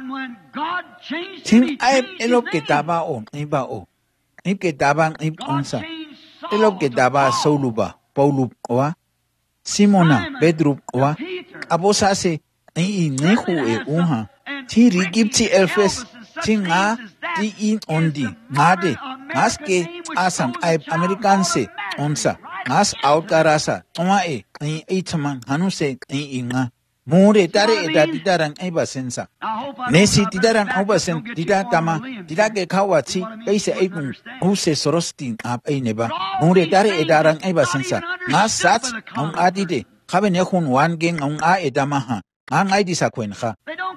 tin aip elo ke taba on iba o ipke tabang ip onsa elo ke taba soluba paulu wa simona pedro wa abosase i nehu e unha ti rigipti elfes tinga ti in ondi ngade maske asan aip americanse onsa nas outgarasa toma e i itman hanuse i inga more tare e dadidaran ai basensa nesi didaran obasen dida tama dida ke khawachi kaise ai kun use sorostin ap ai neba more tare e daran ai basensa nas sat on adide khabe ne khun wan gen on a e dama ha ang ai disa kwen kha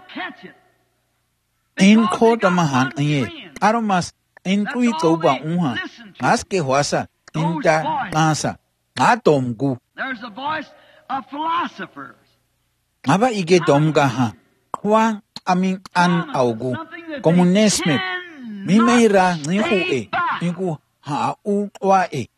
in ko dama han ai aromas in tui ko ba unha nas ke hwasa in ta nasa na tomgu There's a voice of philosophers. Aba ige domga ha. Huang aming an augu. communisme mi mai ra ni hu e ni ku ha u wa e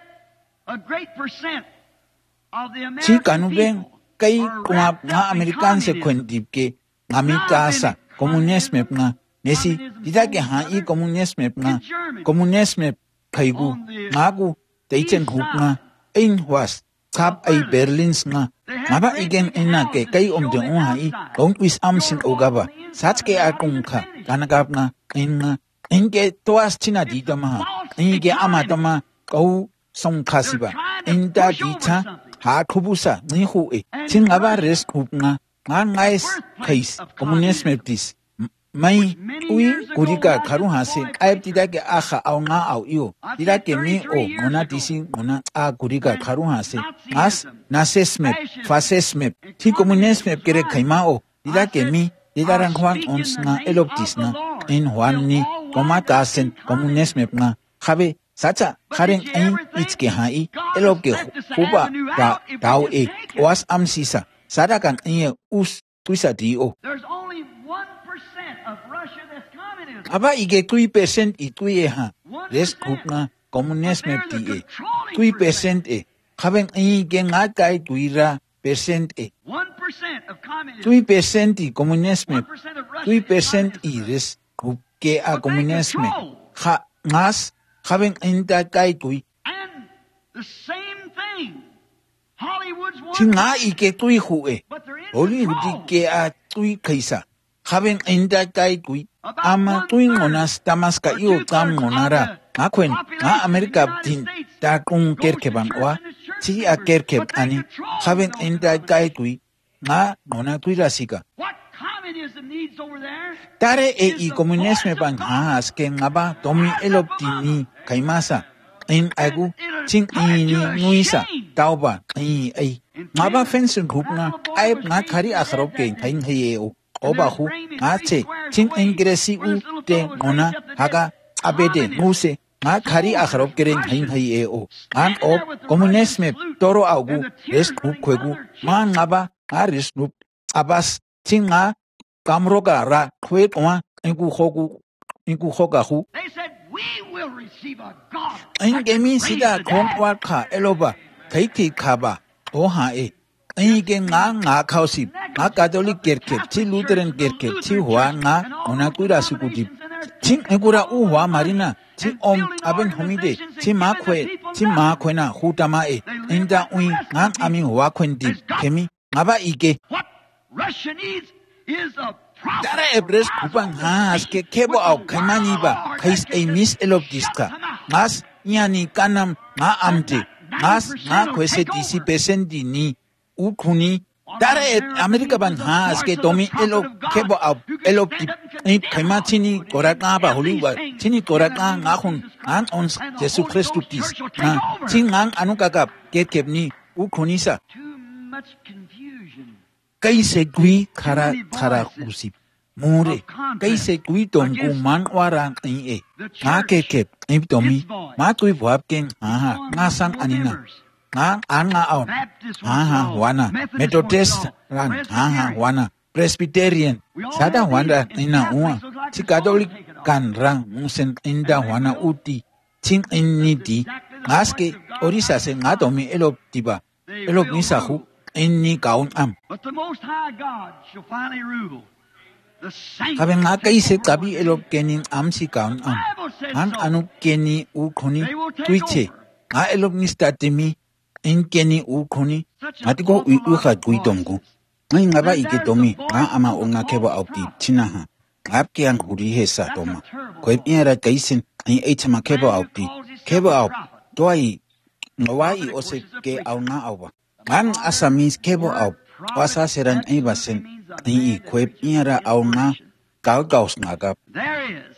chi kanu ben kai kuma nga American se kwendip ke ngami kasa communisme na nesi didake ha i communisme na communisme kaigu ngagu teichen hup nga in was kap ai Berlins nga ngaba igen ina ke kai om de un hai ong wis amsin ogaba sach ke akung kha kanagap nga in nga inge toas china di dama inge ama dama ko song khasiba inda di cha ha khubusa ni hu e chin ngaba res hup nga nga ngais kais communisme dis mai ui kurika karu hase aip tidake akha au nga au io tidake mi o ngona disi ngona a kurika karu hase as nasesme fasesme ti communisme kere khaima o tidake mi tidarang hwan ons na eloptis na in hwan ni komata sen communisme na khabe sacha khareng ai itke hai elopke huba da dau e was amsisa sadakan ie us tuisa dio aba ige three percent i three ha res group na communisme ti e three percent e khaben i ge nga kai tuira percent e three percent i communisme three percent i res group ke a communisme kha ngas khaben inta kai tui and the same thing Hollywood's one tinga ige tui hu e Hollywood ke a tui kaisa khaben inta kai tui ama tuing onas tamas ka io kam ngonara ngakwen nga America din ta kung kerkeban wa chi a kerkeb ani khaben inda kai tui nga ngona tui rasika what communism needs over there tare e i communisme ban ha aske ngaba tomi eloptini kaimasa in agu ching i ni nuisa tauba i ai ngaba fensin group na ai nga khari akhrop ke thain hye o oba hu ngache chin ingresi u te ngona haga abede muse nga khari akhrop keren hain hai e o an o communisme toro augu res group khwegu ma ngaba aris group abas chinga kamroga ra khwe kwa engu khogu engu khoga hu they said we will receive a god ingemi sida khongwa kha eloba thaithi khaba o ha e Ige nga nga kausi nga Catholic kerkep chi Lutheran kerkep chi hua nga ona kuira sukudi chi egura u hua marina chi om aben homide chi ma khwe chi ma khwe na hutama e inda ui nga ami hua khwendi kemi ngaba ige what Russia needs is a prophet dara ebres kupang ha aske kebo au kaimani ba kais a miss eloptista ngas yani kanam nga amte ngas nga khwese disi pesendi ni ukuni dare America ban ha aske tomi elo kebo ab elo i kema chini koraka ba holiwa chini koraka nga khun an ons Jesus Christ tis na chingang anuka kap ket kepni ukuni sa too much confusion kaise gui khara khara usip more kaise gui tong ku man warang i e nga ke kep i tomi ma tui bwap ken ha nga sang anina nga anga out ha wana Methodist ran ha wana Presbyterian sada wanda ina uwa chi Catholic kan rang musen inda wana uti ching initi ngaske orisa se nga tomi elop tiba elop ni sahu inni kaun am but the most high God shall finally rule the saints kabe nga kaise kabi elop kenin am si kaun am han anu keni u khoni tuiche nga elop ni statimi in keni u khoni atiko u u kha guitongu ngai ngaba ike tomi nga ama onga kebo auti china ha ap ke ang huri hesa toma ko era kaisen ai eichama kebo auti kebo au toai ngawai ose ke au nga au ang asamis kebo au wasa seran ai basen ai ko era au nga kau kaus ngaga there is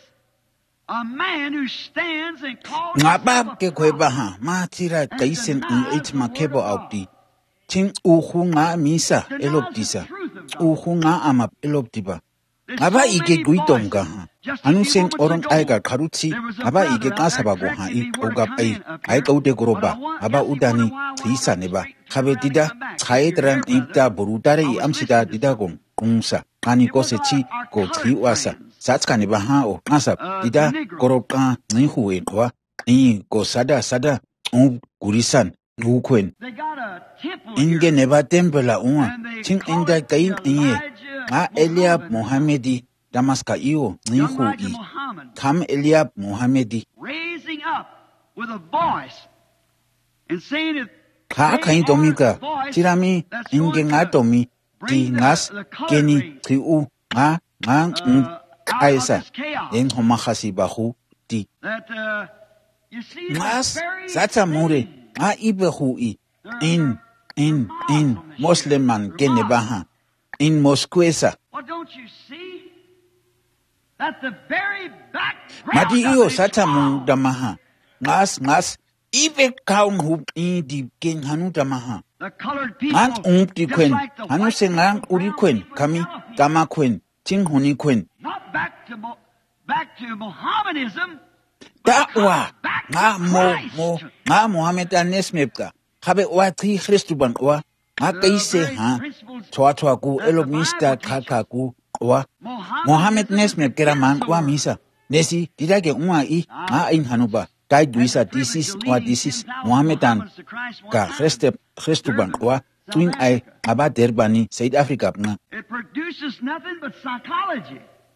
a man who stands and calls ngaba ke kweba ha ma tira kaisen ai eichama kebo auti chin u hunga misa eloptisa u hunga ama eloptiba aba ige guitonga anu sen orang aiga karuchi aba ige kasabago ha i oga pai ai kaude goroba aba udani tisa neba khabe dida chaidran ipta borutare i amsida didagong kungsa ani ko sechi ko thi wasa Satskani baha o asap ida koroka nihu eqwa I ko sada sada um gurisan ukwen inge neba tempela unwa ching inda kain iye a Eliab Muhammadi Damaska iyo nihu I kam Eliab Muhammadi raising up with a voice and saying it ka kain domika tirami inge nga domi di ngas geni triu nga nga kaisa en homahasi bahu di that uh, you see ngas the very sata mure nga ibehu I in in in Muslim man gene baha in Moskwesa well, don't you see that the very background madi of iyo it is sata mu wrong. damaha ngas ngas ibe kaun hu I di gen hanu damaha The colored people, ngang um di just kwen like the hanu white se ngang people, uri brown kwen people, kami yellow people. dama kwen ting huni kwen Not back to Mo- back to Mohammedanism, Dakwa nga mo mo nga Muhammad anesmepka habe wa tri Christuban wa nga kaise ha twa twa ku elo mister kaka ku wa Muhammad nesmep kera man wa misa nesi didage unwa I nga in hanuba dai duisa disis wa disis Muhammadan ka Christe Christuban wa twin ai aba derbani South Africa nga it produces nothing but psychology.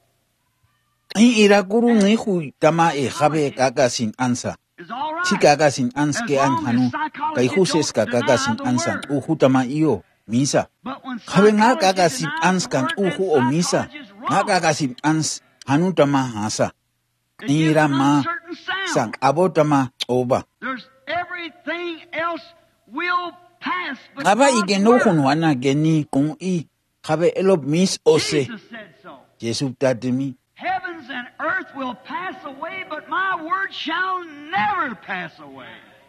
I ira guru ngi hu tama e habe kaka sin ansa It's all right. Ti kaka sin ans As ke an long as hanu psychology kai huses ka don't kaka deny sin the ansa word. u hutama iyo misa But when habe nga psychology kaka sin denies ans the kan word, u then hu o misa psychology is nga wrong. kaka sin ans hanu tama hasa It gives ira an ma uncertain sound. sang abotama oba There's everything else will pass, but aba God's ige no word. kun wana geni kun I habe elob mis ose Jesus said so. Jesu tademi Heavens and earth will pass away, but my word shall never pass away.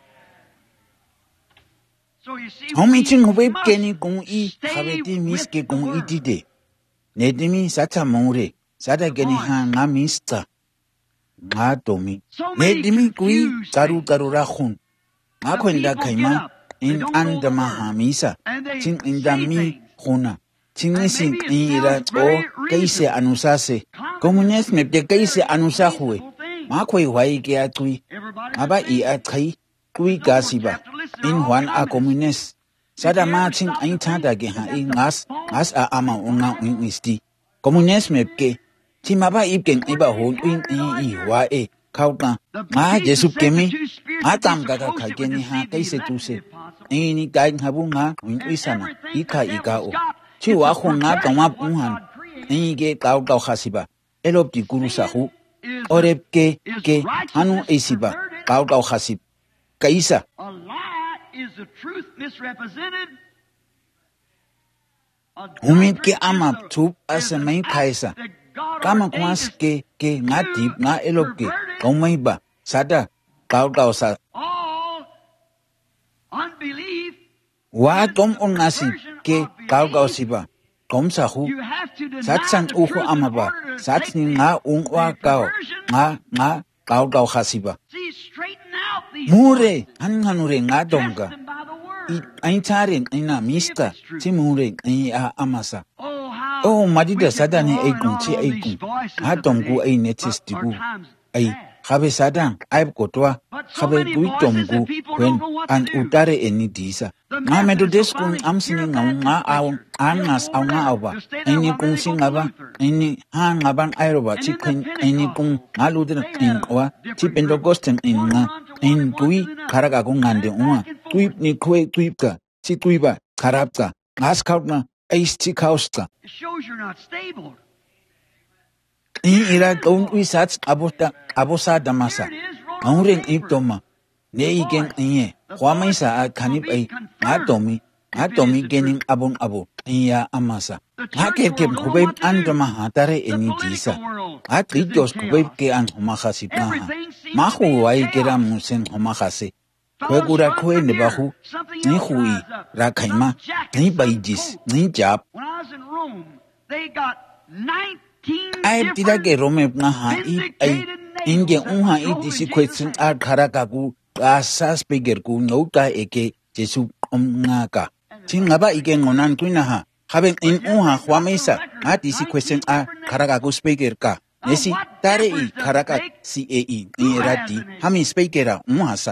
So you see, homi ting we hube must geni kun I stay habe ti mis with ke the kun I word. dide nedimi sata mure sata geni ha nga mista nga domi So many nedimi kui confused karu things. karu rahun nga The kwenda people kaima get up. They in don't know anda the word. mahamisa And they ting say inda mi things. khuna ting And nisin maybe it ira sounds o very kaise reasonable. anusase Common komunes me sense de is kaise very anusa huwe reasonable thing. ma khoi wai ke atui Everybody's aba a I thing. atkai kui Don't gasiba have to listen. They're in all one a communists. communes Did sada you ma ever ting stop ain to think tada ge ha that I that's a ngas false ngas a ama unga Bible? ungisti communes me ke timaba ipken iba hon in I wa e kauka The nga Jesus jesu said the kemi two spirits nga would be tam so gaga close it would kageni ha deceive the kaise elect, tuse if possible. ini gain habu nga win And isana everything ika the ika devil's o got, chi it's wa a khon nga perversion tama of what puhan God created. ini ge kau kau khasiba elop di guru sahu Sin is, orep ke is ke hanu righteousness isiba perverted. kau kau khasib kaisa A lie is the truth misrepresented. A humit ke doctrine ama is a- tup is asa an mai act kaisa that God kama ordained kwas us ke ke nga to dip nga elop ke pervert it. kau mai ba sada kau kau sa All unbelief wa is tom the on nasi perversion ke of kau kau belief. siba kom sahu You have to deny satsan the uhu truth in amaba order to sat take ni the, nga ungwa the kau perversion. nga nga kau kau khasiba See, straighten out these mure voices. han hanure nga Test donga them by the I word. ain tarin ina See if mista it's true. ti mure ai a amasa Oh, how oh we madida could sada go ni on ai and kun on ti on ai these kun voices ha of the dongu day, ai netis but our digu time's ai past. habe sada ai kotwa But so habe many dui voices dongu that people kwen don't know what to an do. utare eni disa The nga medo Methodists des will kun finally amsini hear a nga nga Baptist au preacher. They'll angas go au over nga there. au ba They'll stay there eni while kun they go singa to ba Luther. eni ha nga ban airo ba And ti in the kun eni kun Pentecostals, nga lude they in had a wa ti different group. pentecosten in One nga run to one in and one tui to another. karaga ku ngande And unwa back and tui forth. ni kwe tui ka ti tui ba karapka ngas kaut na ais ti kauska It shows you're not stable. I ira kaun ui sats abota abosa Here damasa it is, wrote on ngauren paper. iptoma ne igen iye khwamai sa a kanip ai nga tomi nga tomi genin abon abo iya amasa The nga church ker ker world don't know khubay what to ando do. ma hatare The eni political disa world nga is in trijos khubay chaos. ke an homa khasip na ha Everything seems ma to be in khu wai kera chaos. musen homa khase kwe Fellows gura run kwe from ne ba here. hu Something ni else hui rise up. ra khaima Some jacket, ni some baijis coat. ni jap When I was in Rome, they got nineteen ai tira ke different rome na ha i ai vindicated inge nails that unha were i drove in disi Jesus' question a hand. karaka ku asa speaker ku nota eke jesu omnaka tingaba ike ngonan kuina ha haben in unha khwamesa a disi question a karaka ku speaker ka nesi tare i karaka si e i ni rati hami speakera umasa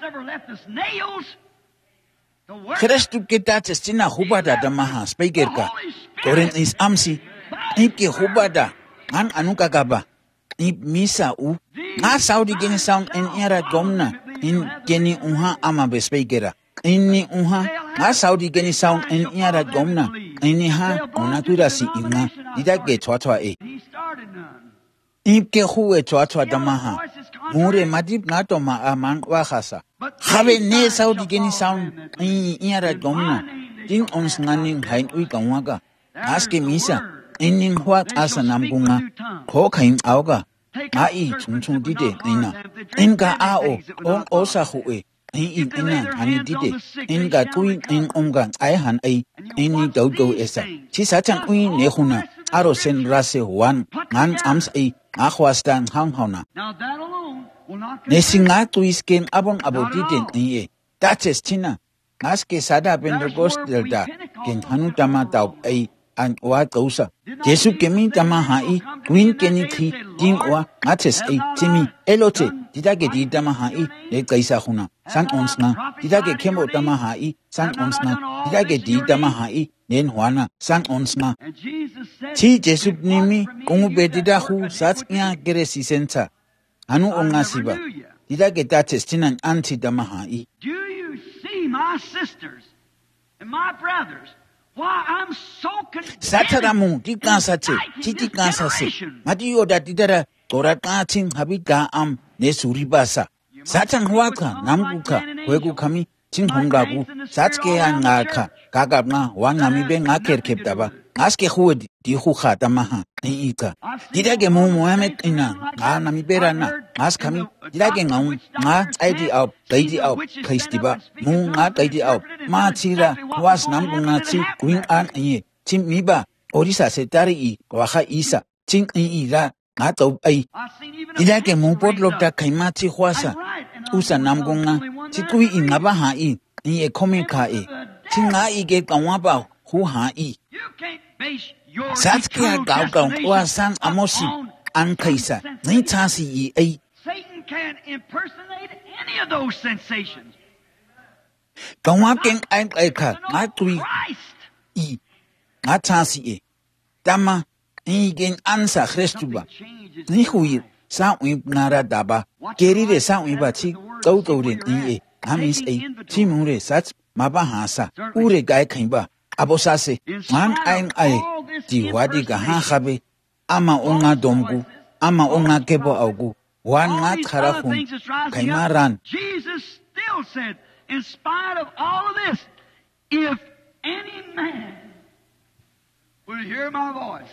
Christu kita testina hubada damaha speakerka koren is amsi ipke hubada an anuka gaba ip misa u nga saudi geni sound en era domna in geni unha ama be speakera inni unha nga saudi geni sound en era domna inni ha onatura si inga didage chwa e ipke huwe chwa damaha mure madip ngato ma amang wahasa habe ne saudi geni sound in era domna ding ons nganing hain ui kangwaga aske misa inning huat asa namgunga ko kain auga ai chung chung dide ina inga ao on osa huwe in ina ani dide inga tui in onga ai han ai ini dodo esa chi sa chang ui ne huna aro sen rase wan ngan ams ai akhwastan hang hauna ne singa tuisken abong abodiden nie taches china naske sada pentecost delta ken hanutama tau ai an wa kausa jesu kemi tama hai win keni thi ting wa aches ai chimi eloche didage di tama hai le kaisa khuna san onsna didage kemo tama hai san onsna didage di tama hai nen hwana san onsna chi jesu nimi kongu bedida hu satnya geresi sensa anu onga siba didage taches chinan anti tama hai Do you see my sisters and my brothers? Why I'm so content. Sataramu di kansache titi kansase mati yoda didara tora kachin habita am ne suribasa satang huaka namguka wegu kami chin hongabu satke angaka kagabna wangami be ngakerkeptaba aske huwe di huha tamaha ni ika didage mu Muhammad ina nga nami berana as kami didage ngau nga aidi au gaidi au kaistiba mu nga gaidi au ma chira was namgunga chi queen an ye chim miba orisa setari i waha isa chin i ira nga tau ai didage mu potlokta kaima chi hwasa usa namgunga chi kui ingaba ha i ni e komika e chinga ige kawaba hu ha i Satkia gao gao wa sang amosi an kaisa ni tasi i ai Satan can't impersonate any of those sensations. kawa ken ai ai ka nga tui Christ. i nga tasi e tama i gen ansa Christuba ni hui sa ui ngara daba keri re sa ui ba chi kau kau re ni e amis e chi mu re sat maba hasa ure gai khain ba abosase man ain ai di wadi ga ha khabe ama onga domgu ama onga kebo augu wan nga khara khun kaimaran Jesus still said, in spite of all of this, if any man will hear my voice.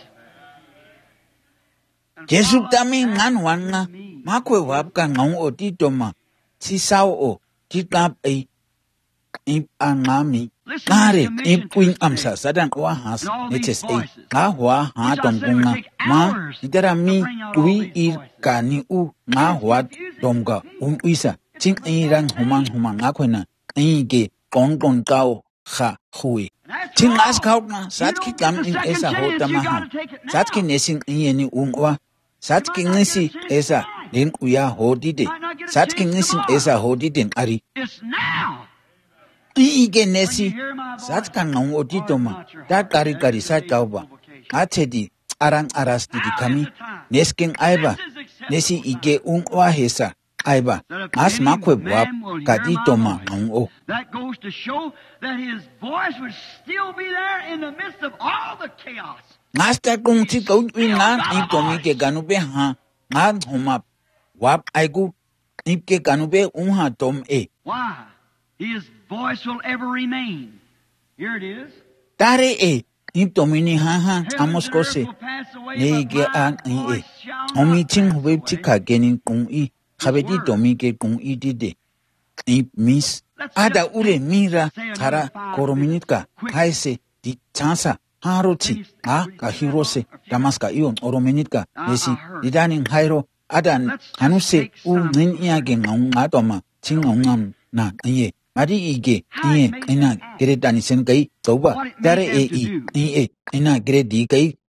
jesu tami ngan wan nga makwe wap ka ngong o ti toma si sao o ti tap ai ip angami Nare ipwing amsa sadang wa has neches e nga hwa ha domgunga ma idara mi tui ir kani u nga hwa domga um uisa ching irang humang humang nga khona ige kong kong kao kha hui ching as kau na satki kam in esa hota ma satki nesing yeni ungwa satki ngisi esa len uya hodide satki ngisi esa hodiden ari It's now. Ige nesi sat kan ngong otitoma da kari kari sa tauba atedi arang aras di kami nesking aiba nesi ige ung wa hesa aiba as makwe wap kadi toma ngong o That goes to show that his voice would still be there in the midst of all the chaos. ngasta kung chi kau ngan i tomi ke ganube ha ngan homa wap aigu ipke ganube unha tom e Why? His voice will ever remain. Here it is. tare e ip tomini ha ha amos kose ne ge an i e omi ching hube chika genin kung i khabedi tomi ke kung i dide ip mis ada ure mira thara korominika kaise di chansa harochi a ka hirose damaska ion oromenitka nesi didanin hairo adan hanuse u nin ia ge ngong atoma ching ngam na ie Mari ige iye ina gere dani sen kai toba dare e i i e ina gere di kai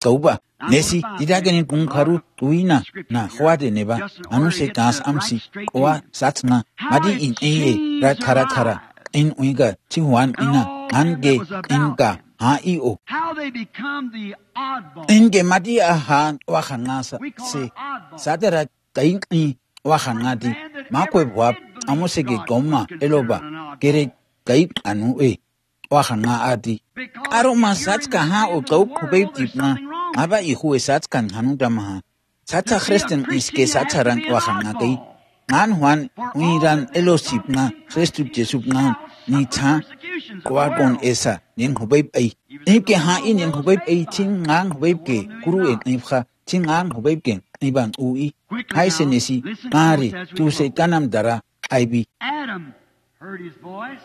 Tauba, Nessie, did I get in Punkaru, Tuina, na, Huade neba, Anuse Das Amsi, Oa, Satna, Madi in E, Rat Karakara, in Uiga, Tihuan Ina, Ange, Inga, Ha Io. How they become the oddball. Inge Madi Aha, Wahanasa, say, Sadara, Taini, Wahanadi, Makwe Wap, Amosege Goma, Eloba, Gere, Gaip Anu E. Wahanga adi. Aroma satska ha o tau kubay tipna. Aba ihu e satskan hanudamaha. Satsa Christen iske satsaran wahanga kay. Ngan Juan uiran elosipna. Christu jesupna. Ni ta. Kwagon esa. Nien kubay ay. Nipke ha in nien kubay ay ting ngang kubay ke. Kuru et nipka. Ting ngang kubay ke. Niban ui. Hai senesi. Mari. Tu se kanam dara. Aibi. Adam heard his voice.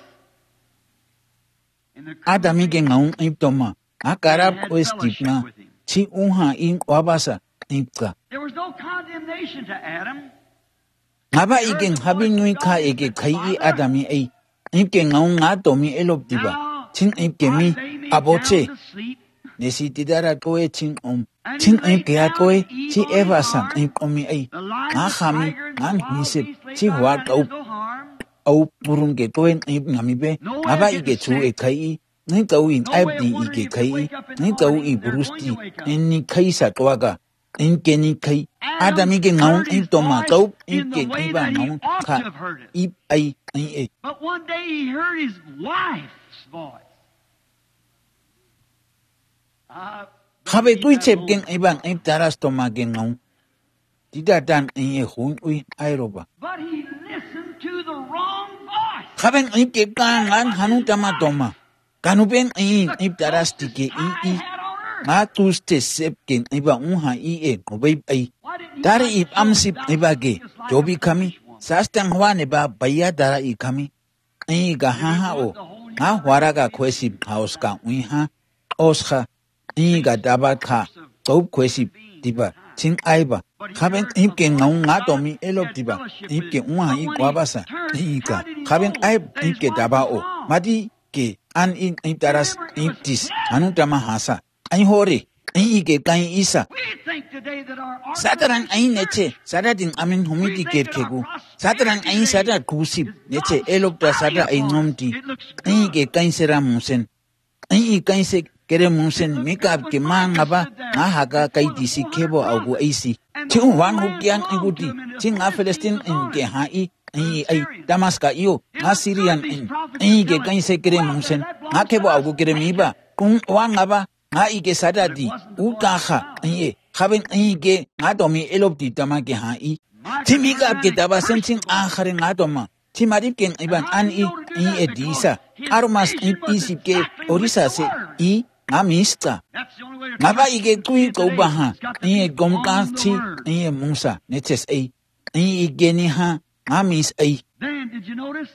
Adami ke ngaung iptoma. Akarab ko estipna. Si unha in wabasa ipka. There was no condemnation to Adam. Ngaba igen habing nui ka ege kai i Adami ay. Ipke ngaung nga tomi elop diba. Chin ipke mi aboche. Nesi tidara ko e chin om. Chin ipke a ko e si Eva san ipkomi ay. Nga kami ngan hisip si huwag kaup. Au purung ke toen ip ngamibe aba ige chu e kai ni tau in abdi ige kai ni tau i burusti ni kai sa twaga in ke ni kai adami ke ngaung ip toma tau ip ke iba ngaung ka ip ai ni e. But one day he heard his wife's voice. Habe tui chep ken ibang ip taras toma ke ngaung tidak dan e hun ui airoba. But he listened to the wrong voice. Haben ip ke kangan hanu tama toma. Kanuben in ip taras tike i i. Nga tus te sep ken iba unha i e kubay ay. Dari ip amsip iba ge. Jobi kami. Sastang huan iba baya dara i kami. Ay gahaha o. Nga waraga kwesip haos ka uiha. Osha. Ay ga dabat ka. Taub kwesip diba. Chin aiba. Haben ipke ngaung nga tomi elop diba. Ipke unha i kwabasa. Ika. Haben aib ipke daba o. Madi ke an in iptaras iptis. Anu tama hasa. Ay hore. Ay ike kain isa. Sataran ay neche. Sadatin amin humiti kerkegu. Sataran ay sadat kusip. Neche elop da sada ay nomti. Ay ike kain sera musen. Ay ikain se kere musen mikap ke mga ba nga haka kay disi kebo augu aisi. Ting wan hukyan iguti. Ting nga Palestine in ke hai ay ay Damascus iyo nga Syrian in. Ay ke kain se kere musen nga kebo augu kere miba. Kung wan nga ba nga ike sadadi ukaha ay haben ay ke nga tomi elop di tama ke hai. Ting mikap ke tabasen ting akhare nga toma. Timarip ken iban an i i edisa. Aromas isip ke orisa se i amista. Ngaba ige kui ko baha. Ni gomka chi ni musa netes ai. Ni igeni ha amis ai. Then did you notice?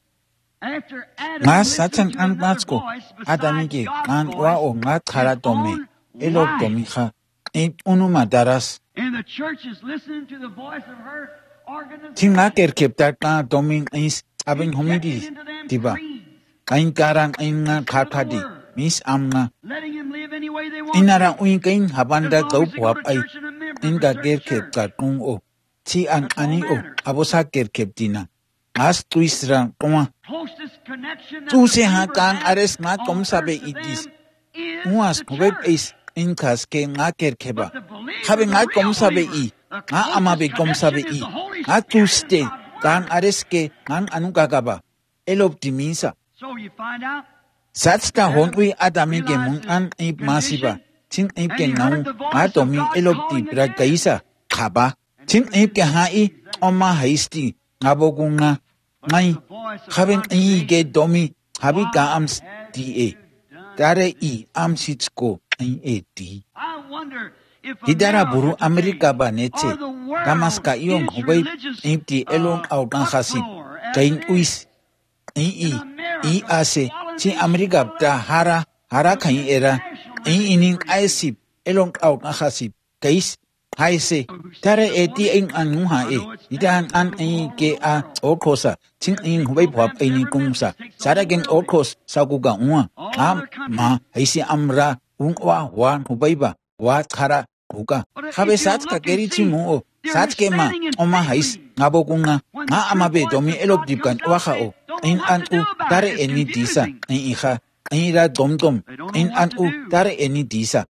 After Adam Nga listened satan to an another natsko. voice Adami besides ke God's an wa o voice, nga kara his tome. own Elo wife. tomi ha. Ni unuma daras. And the church is listening to the voice of her organization. Tinga kerkepta ka toming is abing humidi. Diba? Kain karang in nga kakadi. Miss amna. Letting him live any way they want. Inara uing kain habanda kau puap ay. Inga kerkep ka kung o. Si an ani o. Abosa kerkep tina. As tuisra koma. Closest connection that Tu the se ha believer kang has ares nga kom on sabe earth to itis. them is Muas the kubeb church. is inkas ke nga kerkeba. But the believer, Habe nga the kom real sabe believer, i. the Nga amabe closest kom sabe connection is i. the Holy Nga Spirit tuste. of God's Kang Word. ares ke ngang anong kagaba. Eloptimisa. So you find out Satska honwi adami ke mun an ip masiba. Chin ip ke ngaung nga tomi elopti bragaisa. Kaba. Chin ip ke hai oma haisti. Ngabo kung nga. Ngay. Haben i ke domi. Habi ka ams di e. Dare i amsitsko ay e di. I wonder if Didara buru America Amerika today, ba netse. or the world, Damaska iyong is hubay religious, ipti elong uh, au kang hasip. folklore as Kain it is. uis. I i. I ase. Si Amerika ta hara. Hara kain era. I ining aisip. Elong au kang hasip. Kais. Haise. Tara eti ing anuha e. Idahan an ay ke a okosa. Ting ing hubay puap ay ni kumsa. Sara gen okos sa kuga unwa. Am ma. Haisi amra. Ungwa wan hubay ba. wa khara kuka habe sat ka keri chi mo sat ke ma oma hais ngabo kunga nga amabe domi elop dipkan wa kha o in an u dare eni disa in ikha in ra dom dom in an u dare eni disa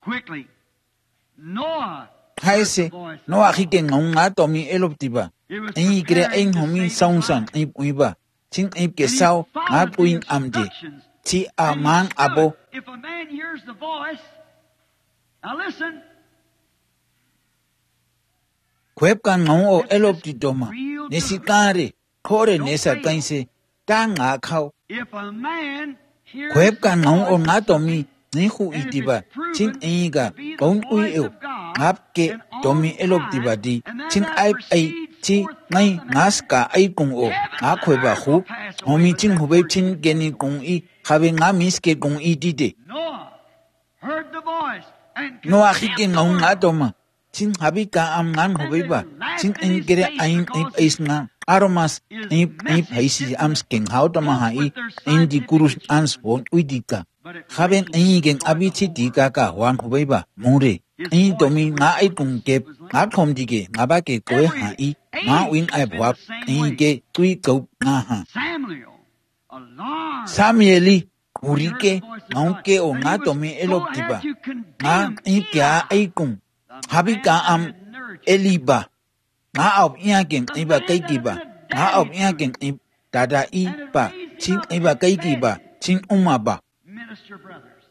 haise no akhi ke nga domi elop diba in gre in homi song sang in uiba chin in ke sao nga puin amde ti amang abo if a man hears the voice now listen kwep kan ngong o elop di doma nesikare kore nesa kainse tanga khau if a man hears kwep kan ngong o nga domi ni khu itiba chin inga bong ui eu ngap ke domi elop diba di chin ai ai chi ngai ngaska ai kung o nga khweba khu homi chin hube chin geni kung i khabe nga mis ke kung i di de Noah heard the voice and no akhi ke ngong nga doma chin habi ka am ngan hubeba chin in gere ain ip is nga aromas ip ip haisi am sking how to ma hai in di kurus ans won uidika khaben ai gen abi chi di ka ka wan hubeba mure ai domi nga ai tung ke nga thom di ke nga ba ke koi ha i nga win ai bwa ai ke tui ko nga ha Samuel alarmed samueli kurike ngong ke o nga domi elop diba nga i kya ai kung habi ka am eliba nga op iya gen iba kai kiba nga op iya gen dada i ba chin iba kai kiba chin umma ba minister brothers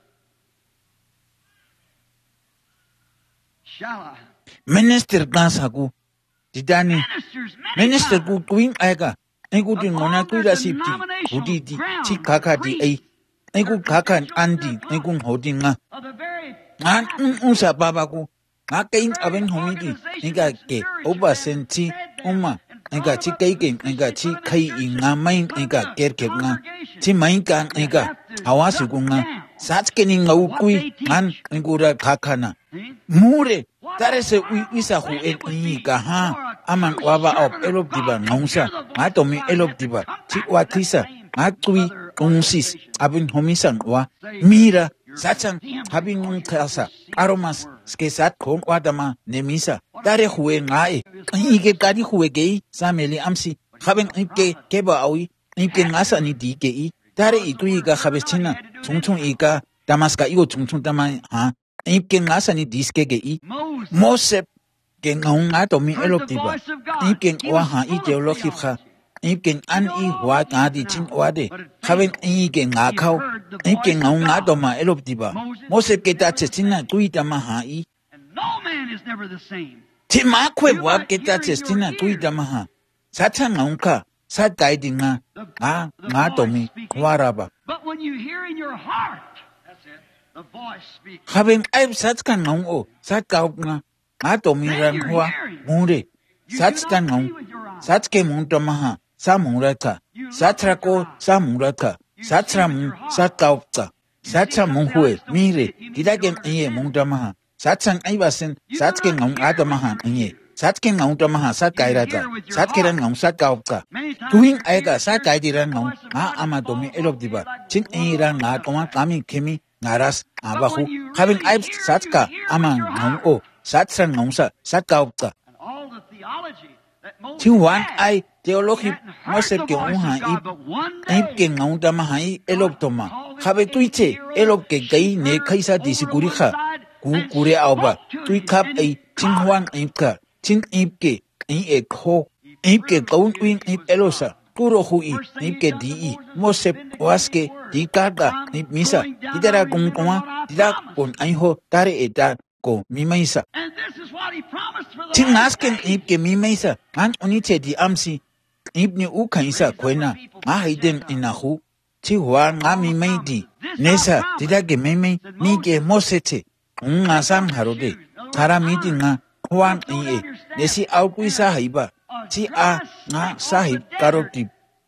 shall I minister kan saku didani ministers many minister times ku twin aiga ai ku tin ngona ku la sip ti kudi di chi kaka di ai ai ku kaka andi ai ku hodi nga of the very nga unsa baba ku nga kain aben homidi nga ke oba senti umma nga chi kai ke nga chi khai i nga mai nga ker ke nga chi mai kan nga hawasu ku nga sat ke ni ngau kui ngan ngura khakana mure tare se ui isa hu en ni ka ha aman waba op elop diba ngongsa nga tomi elop diba chi wa tisa nga kui kongsis abin homisan wa mira sachan habin ngung kasa aromas ske sat khon wadama nemisa tare huwe ngae ni ke kadi huwe ge sameli amsi khaben ke ke ba awi ni ke ngasa ni di ke i tare i tui ga khabe china chungchung i ga damaska igo chungchung dama ha ni ke ngasa ni diske ge i Moses mosep ke ngong nga to mi elop diba ni ke wa ha i teologi kha ni ke an i wa ga di chin wa de khaben i ke nga khau ni ke ngong nga to ma elop diba mosep ke ta china tui dama ha i and no man is never the same ti ma khwe wa ke ta china tui dama ha sa cha ngong kha sa dai di nga nga nga to mi kwara ba but when you hear in your heart that's it the voice speaks khaben ai sat kan ngong o sat ka nga nga to mi ran hwa mure sat kan ngong sat ke mong to ma ha sa mong ra ka sat ra ko sa mong ra ka sat ra mong sat ka ka sat cha mong hwe mi re di da ke ye mong to ma ha sat chan ai ba sen sat ke ngong a to ma ha ye sat ke ngong to ma ha sat kai ra ka sat ke ran ngong sat ka ka tuing ai ka sat kai di ran ngong nga ama to mi elop di ba chin ai ran nga to ma kami kemi ngaras abahu khaben ai sat ka ama ngong o sat san ngong sa sat ka ka and all the theology that Moses chi wan had, ai theology mo se ke un ha i but one ai day ke ngong ta ma hai elop to ma khabe tui che elop ke gai ne khaisa di si kuri kha ku kure au ba tui khap ai chin hwang ai ka chin ai ke ai e kho ai ke kaun wing ai elosa kuro hu i ai ke di i mo se was ke di ka ga ai misa idara kung kuma dida kon ai ho tare eta ko mi maisa and this is what he promised for the chin last nasken day. ai ke mi maisa an oni che di amsi ibni u kaisa kwena nga haiden inahu chi wa nga mi mai di nesa dida ke mai mai ni ke mosete nga sang harode thara mi di nga hwan ai e nesi au kuisa haiba chi a nga sahib karoti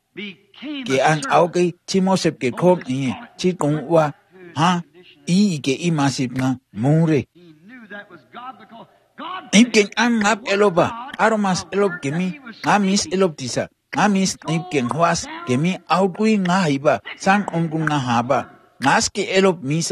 Became ke a an servant. au ke chi mosep ke khom ai chi kong wa ha i ke i masip nga mure He knew that was God because God Ip ken an ngap eloba aromas elop kemi ngamis elop tisa ngamis ip ken hwas kemi au kui nga haiba sang ong kung nga haba ngas ke elop misa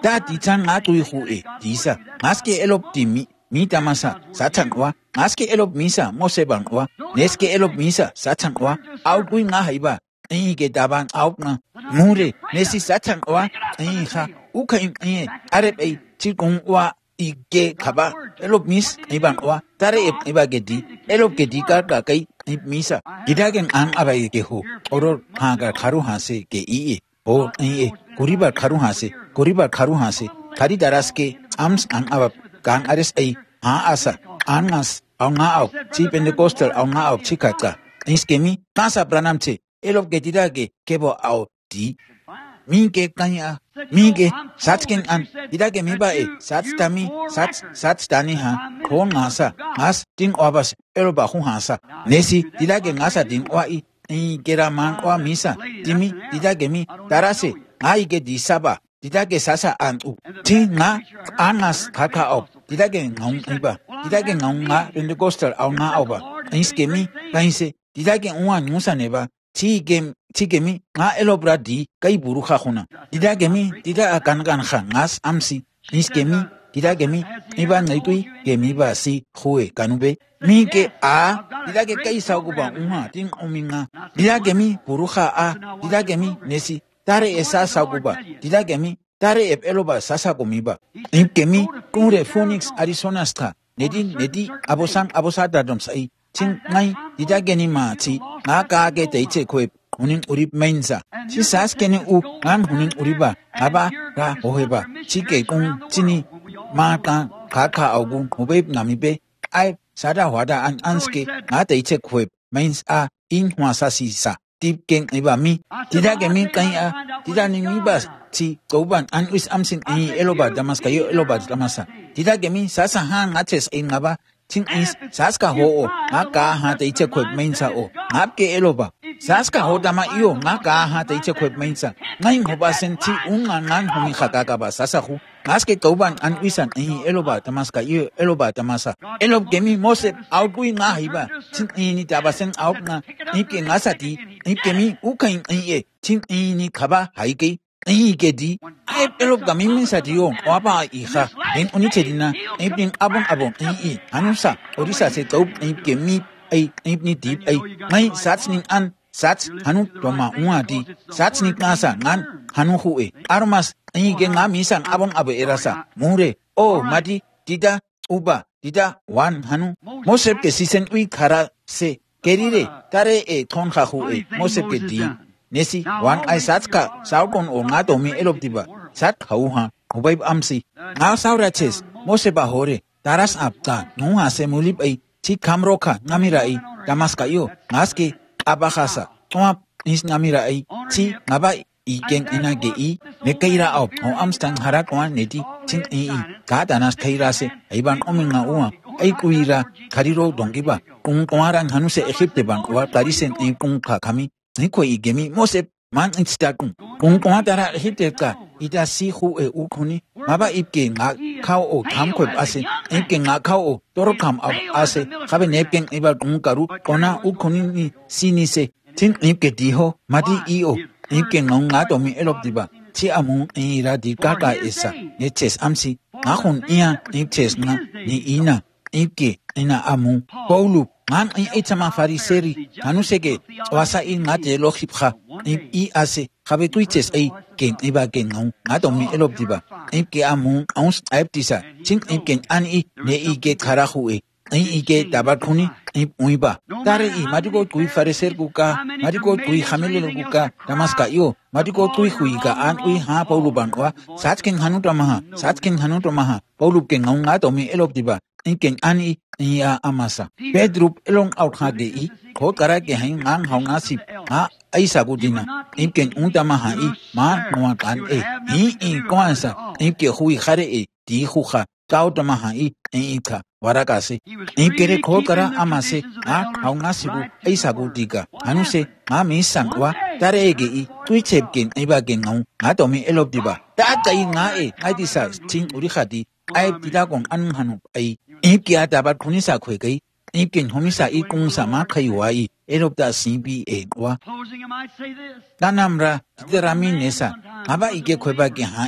Da di chan nga tui hu e disa. Maske elop di mi mi tamasa satang wa. Maske elop misa mose bang wa. Neske elop misa satang wa. Au kui nga haiba. Ai ke tabang au na. Mure nesi satang wa. Ai ha. Uka im ai arep ai chikung wa ike kaba. Elop mis ibang wa. Tare ep iba gedi. Elop gedi ka ka kai misa. Gidagen ang abay ke hu. Oror haga karu hase ke ii. O ai kuribar karu hase. Kuribar karu hase. Kari daras ke ams ang abab. Kang ares ay ha asa. Angas au nga au. Si Pentecostal au nga au chikaka. Iskemi nasa pranamche. Elop getida ke kebo au di. Minke kanya. Minke satsken an. Dida ke miba e. Sats tami. Sats sats tani ha. Ko ngasa. Ngas ting obas. Eloba hu hasa. Nesi dida ke ngasa ting wa i. Ni kera man wa misa. Timi dida ke mi. Tarase. Ai ke di saba. Dida ke sasa an u. Ti nga angas kaka au. Dida ke ngong iba. Dida ke ngong nga. Pentecostal au nga au ba. Iske mi. Kainse. Dida ke uwa nyusa neba. Ti ke ti ke mi nga elobra di kai buru kha khuna. Dida ke mi dida akan kan kha ngas amsi. Iske mi dida ke mi iba ngai tui ke mi ba si khue kanube. Mi ke a dida ke kai sa ku ba unha ting ominga. Dida ke mi buru kha a dida ke mi nesi tare esa sa ku ba. Dida ke mi tare ep eloba sasa ko mi ba. Iske mi kure Phoenix Arizona sta. Nedi nedi abosam abosata dom sai. Ting ngai dida ke ni ma ti nga ka ke te che kwe hunin urip mainsa si sas ke ni u ngan hunin uriba aba ra hoheba chi ke kung chini ma ka ka ka augu mobeb nami be ai sada wada an anske nga te che kwe mains a in hwa sa si sa tip ken iba mi dida ke mi kai a dida ni mi ba ti goban an is amsin i eloba damaska yo eloba damasa dida ke mi sasa ha nga ches in ngaba Ting is saska ho nga ka ha te che kwep mainsa o ngap ke eloba saska ho dama iyo nga ka ha te che kwep mainsa ngai ho ba sen ti unga ngan ho mi khaka ka ba sasa hu ngaske kauban an wisan i eloba tamaska iyo eloba tamasa elob gemi mose out kui nga hiba ting i ni ta ba sen out nga ni ke nga sa ti ni ke mi u kain i e ting i ni khaba hai ke Ai ke di ai elop kami min sa diyo wa ba i kha en uni chedina ai pin abon abon ai i anusa orisa se taup ai ke mi ai ai ni di ai mai sats ning an sats hanu toma unga di sats ni kasa ngan hanu hu e armas ai ke nga mi san abon abo erasa mure o madi dida uba dida wan hanu mosep ke sisen ui khara se kerire tare e thon kha hu e mosep ke di Nesi wan ai sats ka sao kon o nga to mi elop diba sat khau ha hobai amsi nga sao ra ches mose ba hore taras apta nu ha se mulip ai chi khamro kha ngamira ai damaska yo ngaske abahasa twa is ngamira ai chi ngaba i ken ina ge i mekaira au o amstang hara kwa neti chin i i ka danas thaira se aiban ominga uwa ai kuira khariro dongiba kung kwaran hanu se egypte ban wa tarisen i kung kha khami ni ko igemi mose man instakun kung kwa dara hiteka ida si hu e ukuni maba ipke nga khao o tham khop ase ipke nga khao o torokam ab ase khabe nepken iba kung karu kona ukuni ni sini se tin ipke diho madi io ipke ngong nga to mi elop diba chi amu ira di kaka esa neches amsi nga hun ia ipches nga ni ina ipke ina amu paulu man ai etama fariseri hanuseke wasa in ngate lokhipkha i ase khabe tuiches ai ken iba ken ngong ngato mi elop diba ipke amu aus aiptisa ching ipken an i ne i ke khara hu e ai ke tabakhuni ip uiba tare i madiko tui fariser kuka madiko tui khamelo kuka damaska yo madiko tui hui ka an ui ha paulu banwa satken hanu tamaha satken hanu tamaha paulu ken ngong ngato mi elop diba inken ani ia amasa pedrup elong out ha de i ko kara ke hain ngang hau nga sip ha ai sa budina inken untama ha i ma no kan e hi i kwansa inke hui khare e di hu kha tau tama ha i i kha waraka se inkere ko kara amase ha hau nga sibu ai sa budika anu se ma mi sangwa tare ge i tuichep ken iba ken ngau nga to mi elop diba ta kai nga e ai di sa ting uri khadi ai pita kong an hanu ai ipke atabat khunisa khwe kai ipken homisa i kung sama khai wa i eropta cba wa tanamra tidarami nesa aba ike khweba ke ha i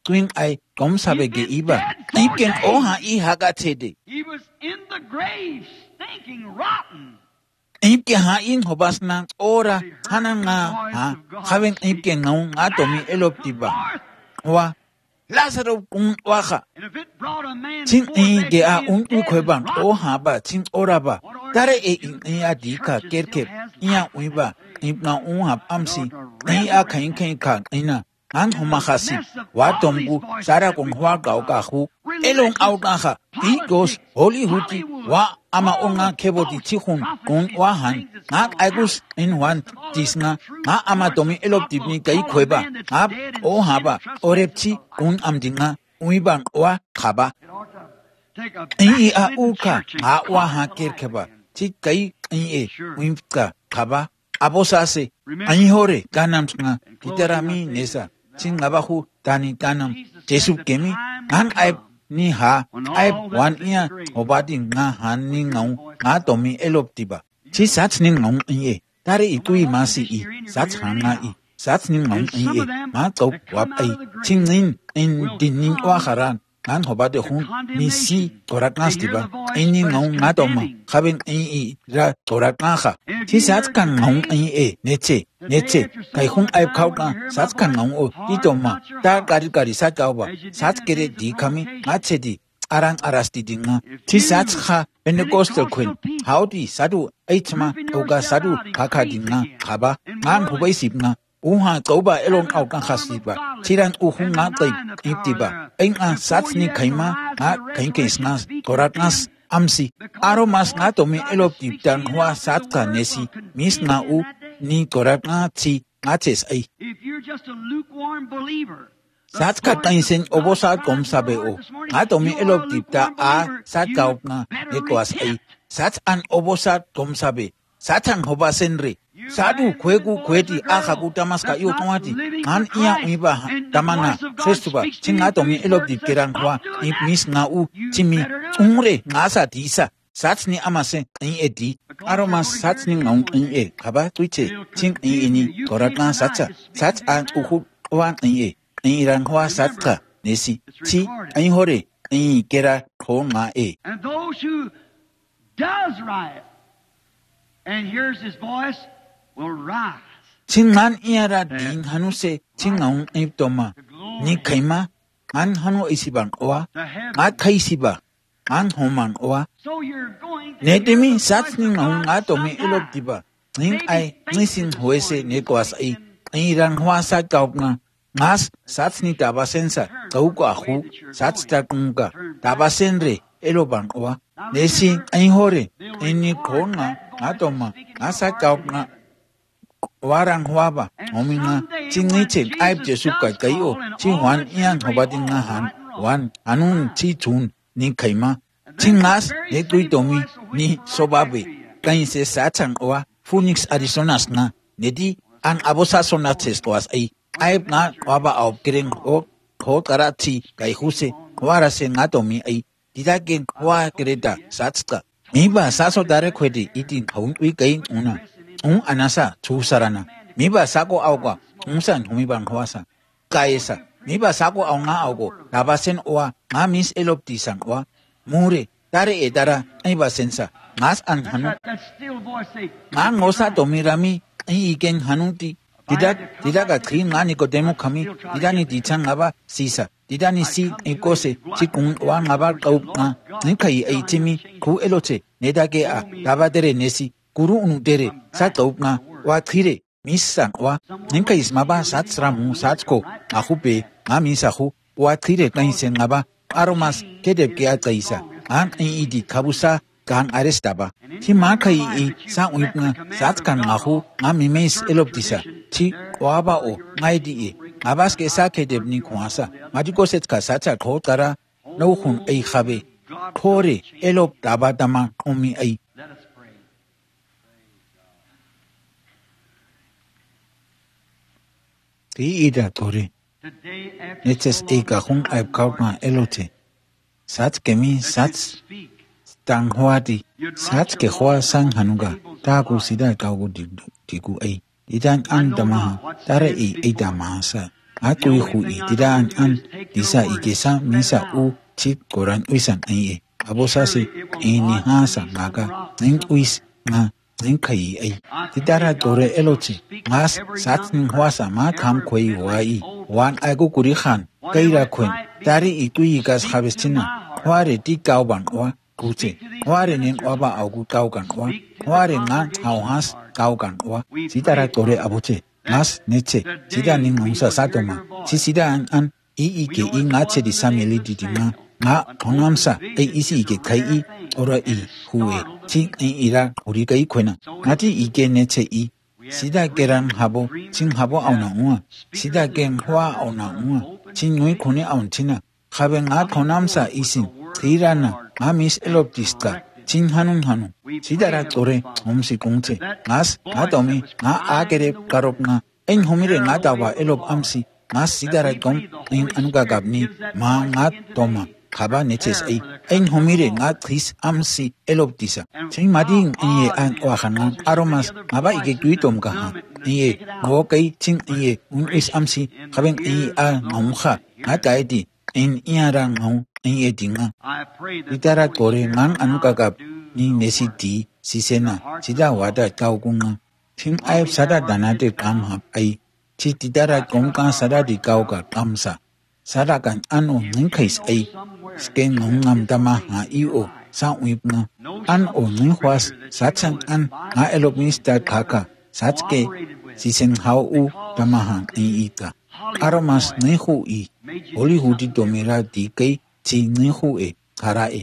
twin I 검사베게 이바 이ken 오하 이하가 체데 He was in the grave, stinking rotten. 이ken 하인 호바스나 오라 하나가 하 하벤 이ken 나운 아토미 엘롭티바 와 라사로 공 와ха And if it brought a man 친 forth that 이게 아 he is 운우 dead 괴방 and rotten, 오하바 친 오라바 다레 에 이야 디카 케르케 이야 우이바 입나 오하 암시 이야 카인케이카 이나 안 호마하시 와tom구 사라공 화가오가후 엘롱 아우가하 이고스 홀리후디 와 아마 옹아 케보디 치훈 공 와한 나 아이고스 인완 디스나 나 아마 도미 엘롭디니 가이 괴바 아 오하바 오랩치 공 암딩아 우이방 와 가바 take a 이아 backslidden 우카 church and 아 call 와하 it 케르케바 alive. 치 가이 이에 우임까 가바 아보사세 아니호레 까남스나 기타라미 네사 칭나바후 다니 따남 제수케미 난 아입 니하 아입 완이야 오바딩 나 한닝옹 나 도미 엘롭티바 치 사츠닝 옹 이에 다레 이꾸이 마시 이 사츠하나 이 사츠닝 옹 이에 마토 와아이 칭닌 인디닝 와하란 난 호바데 훈 미시 도라크나스티바 인닝옹 나도마 카빈 이이라 도라크나하 치 사츠칸 옹 이에 네체 네체 kai hung ai khau ka sat kan ngong o ti to ma ta kari kari sa ka ba sat kere di khami ma che di arang arasti dinga ti sat kha pentecostal queen how di sadu ai chma o ga sadu kha kha dinga kha ba ngan ho bai sip na u ha to ba elong au kan kha si ba chiran u hung na tai ipti ba ai a sat ni khaima na kain ke snas koratnas amsi aromas na to mi elop ti tan hwa sat ka nesi mis na u ni koratna chi ngaches ai If you're just a lukewarm believer, sat ka tain sen obosa kom sabe o nga to mi elop tipta a sat ka na ekwas ai sat an obosa kom sabe satang hoba senre sadu kwegu kweti a khaku tamas ka yo twati an iya uiba tamana festuba chinga to mi elop dip keran kwa i mis nga u chimi umre nga sa disa 사츠니 아마세 이 에디 아로마 사츠니 옹 이에 가바 트위체 칭 이니 거라나 사차 사츠 안 우후 오안 이에 이란 화 사츠카 네시 치 아이호레 이 게라 코마에 and those who does right and hears his voice will rise. 칭만 이야라 딘 하누세 칭옹 입도마 니 카이마 안 하누 이시방 오와 아 카이시바 안 호만 오와 So you're going to 네데미 사츠닝 옹아 도미 일롭디바 닝 아이 니신 호에세 네고아스 이 이랑 화사 가옵나 마스 사츠니 다바센사 가우과 후 사츠타 공가 다바센레 엘로방 오와 네신 아이호레 이니 코나 아도마 아사 가옵나 와랑 화바 오미나 칭니체 아입 제수까 가이오 칭완 이안 호바딩나 한완 아눈 치준 니 카이마 칭나스 네 tuitomi ni sobabe kainse sachang oa Phoenix Arizona na nedi an abosa sonates toas ai aib na waba au kering o ko karati kai huse wara se ngatomi ai didagen wa kereta satska miba saso dare khwedi itin haun wi kai una un anasa chusarana miba sako awga unsan humibang hwasa kaisa miba sako aw nga awgo dabasen oa nga mis elopti sang oa mure dare edara aiba sensa ngas an hanu that still voice say, nga ngosa tomirami ai igen hanuti didak didaka khin nga nikodemo khami didani dichang ngaba sisa didani si ikose chikung wa ngaba kau nga nikai ai chimi khu eloche nedage a dabadere nesi guru unu dere sa kau nga wa thire misa wa nikai smaba satsramu satsko ahupe nga misa hu wa thire kai sen ngaba aromas kedep ke ataisa an idi kabusa kan arestaba ti makai i sa uipna sat kan ngahu ngami mes eloptisa ti waba o ngaidi e abas ke sa kedep ni kwasa madiko set ka sacha khotara no hun ai khabe khore elop daba dama umi ai let us pray. ti ida tore Today after neches e ka hun ai kauna elote sat kemi sat speak, tang hwadi sat ke hwa sang hanuga ta ku sida ka ku digu ai idan an dama tare i ida mahasa a kui hui tida an an disa igesa misa u chit koran uisan ai abosa se ini hasa maga ning uis nga ning kai ai tidara gore elochi mas satning hwasa ma tham khoi wai wan agu kuri khan kaira khuen tari ikui gas harvestina hware ti kauban wa kuche hware nin oba agu kaugan wa hware nga hauhas kaugan wa tidara gore abuche mas neche sida ning ngsa satoma si sida an an i i ke i nga che di sameli di di nga nga thongamsa ai isi ke khai i ora i huwe chi i ira uri kai khwena ngati i ke neche i sida keran habo ching habo auna unga sida ken hwa auna unga ching ngui khune aun china khabe nga thonamsa isin thirana nga mis eloptista ching hanung hanu sida ra tore homsi kungche ngas nga tomi nga agere karop nga en homire nga tawa elop amsi ngas sida ra kom in anuga gabni ma nga toma khaba neches ai en homire nga this amsi eloptisa ching mading ye an wa khana aromas aba ige tuitom ka ha ye go kai ching ye un is amsi khaben i a ngomkha nga taidi in iara ngong ye dinga itara kore man anuka gab ni nesiti sisena sida wada taugunga ching ai sada danate kam hap ai chi tidara kongka sada di kauka kamsa sada kan anu ningkhais ai sken ngam dama ha io sa uipna an o ningwas satsan an ha elopmista khaka satske sisen hau u dama ha iita aromas nehu i holy hudi domira di kai chi nehu e khara e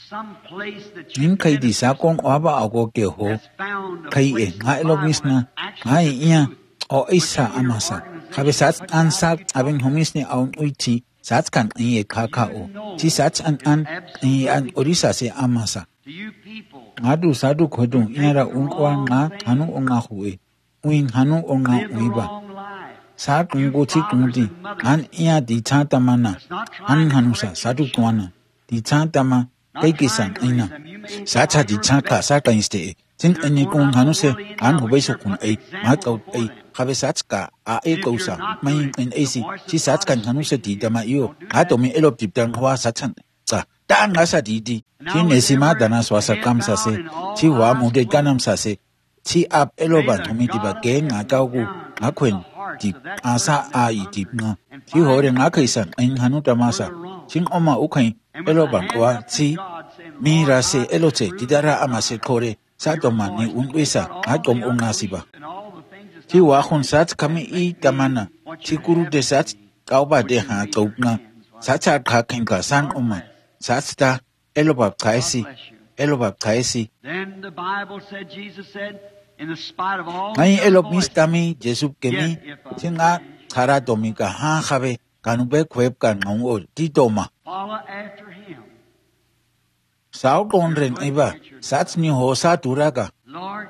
ning kai di sa kong aba ago ke ho kai e nga elopmisna ngai ia o isa amasa khabe sat an sak abin homisni aun uiti sat kan ie khaka o chi sat an an i an orisa se amasa ngadu sadu khodung inara unkwa nga hanu onga huwe uin hanu onga uiba sa kungo chi kungdi an ia di cha tamana an hanusa sadu kwana di cha tama kai kisan ina sa cha di cha ka sa ka inste tin ani kung hanuse an hubai so kun ai ma kau ai khabe sat ka a e kausa mai in ac chi sat kan hanuse di tama io ha to mi elop dip tang hwa sa chan cha ta nga sa di di chi ne sima dana swasa kam sa se chi wa mu de kanam sa se chi ap eloba thumi di ba ke nga kau ku nga khwen di asa a i di na chi hore nga khaisan ain hanu tamasa ching oma ukhain eloba kwa chi mi ra se eloche tidara amase khore sa to ma ni un wesa ha tom onga siba chi wa khon sat kami i tamana chi kuru de sat kauba de ha topna sa cha kha khin ka san oma sa sta eloba kaisi eloba kaisi Then the Bible said, Jesus said, in the spite of all ngai elop mistami jesu kemi chinga khara domika ha khabe kanube khweb kan ngong o ti toma follow after him. sao kon ren iba sat ni ho sa turaga Lord,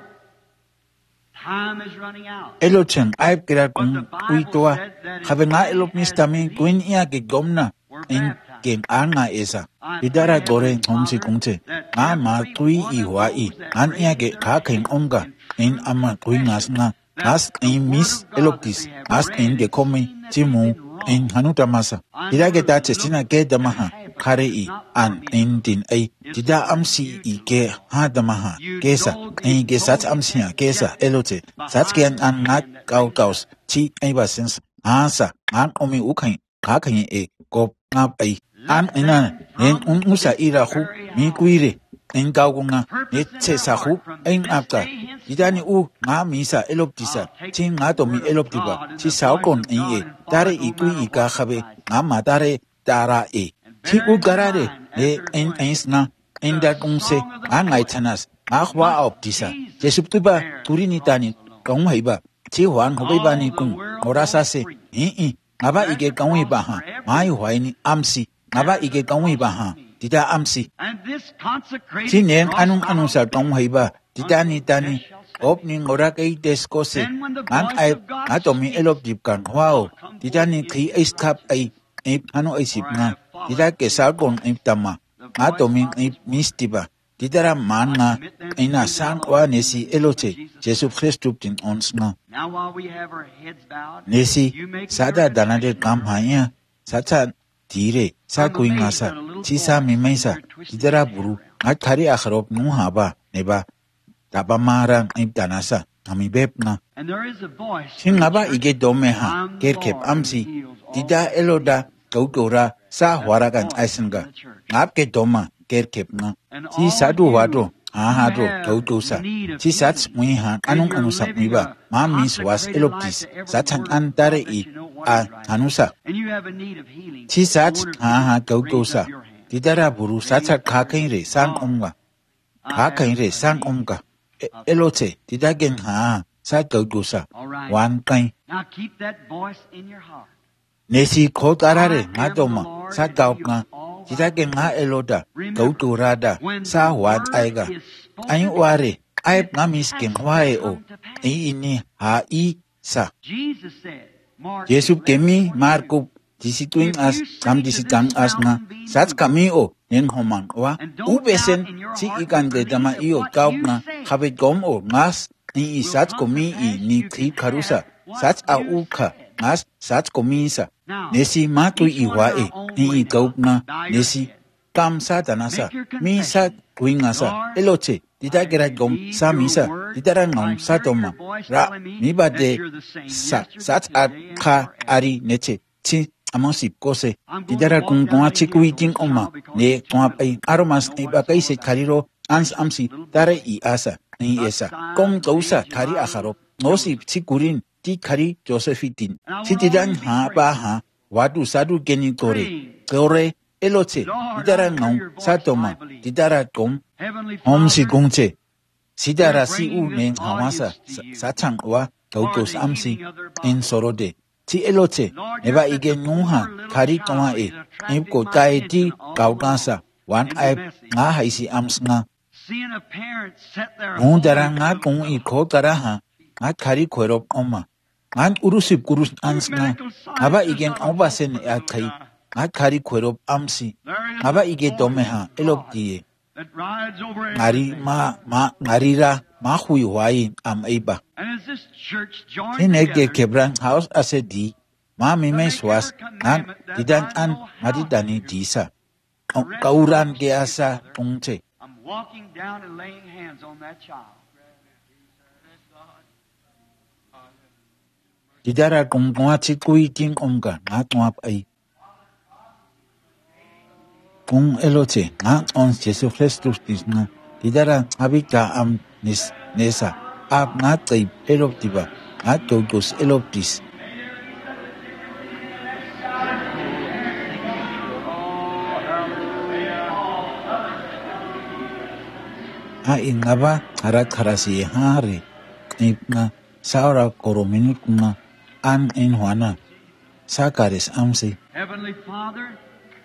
time is running out. elochen aib kira kun uitoa khabe nga elop mistami kuin ia ke gomna in kem anga esa bidara gore homsi kungche nga ma tui i wa i an ia ke kha khin omga in ama kui ngas na as in miss eloptis as in de komi timu in hanuta masa ida ke ta chesina ke damaha khare i an in din ai dida amsi i ke ha damaha kesa in ke sach amsi ya kesa elote sach ke an na kau kaus chi ai ba sense asa an omi ukhain kha khin e kop ngap ai an ina en un usa ira khu mi kuire en kau kunga ne che sa khu en apka idani u nga misa eloptisa chi nga to mi eloptiba chi sao kon en e tare i kui i ka khabe nga ma tare tara e chi u garare ne en ensna en da kunse ang ai chanas akhwa optisa jesuptuba turini tani kong haiba chi hwan hobai ba ni kun orasa se i i ngaba ige kong ba ha mai hwai ni amsi ngaba ige kong ba ha dida amsi And this consecrated chi nen cross anung anung sa kong haiba dida ni tani opening ora kai desko se an ai atomi elop dip kan hwao dida ni thi is cup ai e anu ai sip na dida ke sa kon ai tama atomi ai mistiba Didara man nga ina sang wa nesi eloche Jesu Christus din ons nga. Now while we have our heads bowed, Nesi you make sada danade kam hanya sacha dire sa kuin nga sa chisa mimaysa didara buru at kari akharop nung haba neba tabamarang ibdanasa amibep nga. and there is a voice. Sin nga ba ige dome ha kerkep amsi dida eloda gautora sa waragan aisenga ngap ke doma kerkep nga si sadu wado ha ha do gautosa si sats mui ha anung anusak miba ma mis was eloptis satan antare i a anusa And you have a need of healing. si sats ha ha gautosa didara buru satsa kakain re sang omga kakain re sang omga elote didagen ha sa gautosa wan kain Now keep that voice in your heart. Nesi ko tarare nga doma sa gauk nga didage nga eloda gauturada sa wat aiga ay ware ay nga miskin wae o i ini ha i sa Jesus said, Mark, Yesu kemi marko disituin as kam disitang as nga sats kami o nen homan wa ubesen si ikan de dama iyo gauk nga kabit gom o ngas ni isats komi i ni tri karusa sats a uka ngas sats komisa nesi matu iwa e ni igaup na nesi kam sa danasa misa kuingasa eloche didagera gom sa misa didarangam sa doma ra mibade sa sat at ka ari neche chi amosip kose didara kung kung chikuiting oma ne kung ay aromas ni bakay se kariro ans amsi tare i asa ni esa kom kausa kari akharop nosip chikurin ti kari Josephitin si didan ha ba ha wadu sadu geni tore tore eloche didara ngong satoma didara kom omsi gongche sidara si u ne hawasa sachang wa gautos amsi in sorode ti eloche neba ige nungha kari kama e nipko tae ti gaugasa wan ai nga haisi ams nga seeing a parent set their nung dara nga kung i ko tara ha nga kari kwerop oma ngan urusip kurus ans nga ngaba igen obasen e akai nga kari kwerop amsi ngaba ige dome ha elop diye that rides over ngari ma ma ngarira ma hui wai am aiba and as this church joins inege together, kebran house asedi ma mi me swas nan didan an madidani disa kauran ge asa pungche I'm walking down and laying hands on that child. didara kung kung chikui ting omga na tuap ai kung eloche na on Jesus Christus dis na didara habita am nis nesa ap na tay eloptiba at gogos eloptis ha ingaba harat harasi hari ipna saura korominut na an in huana sakaris amsi Heavenly Father,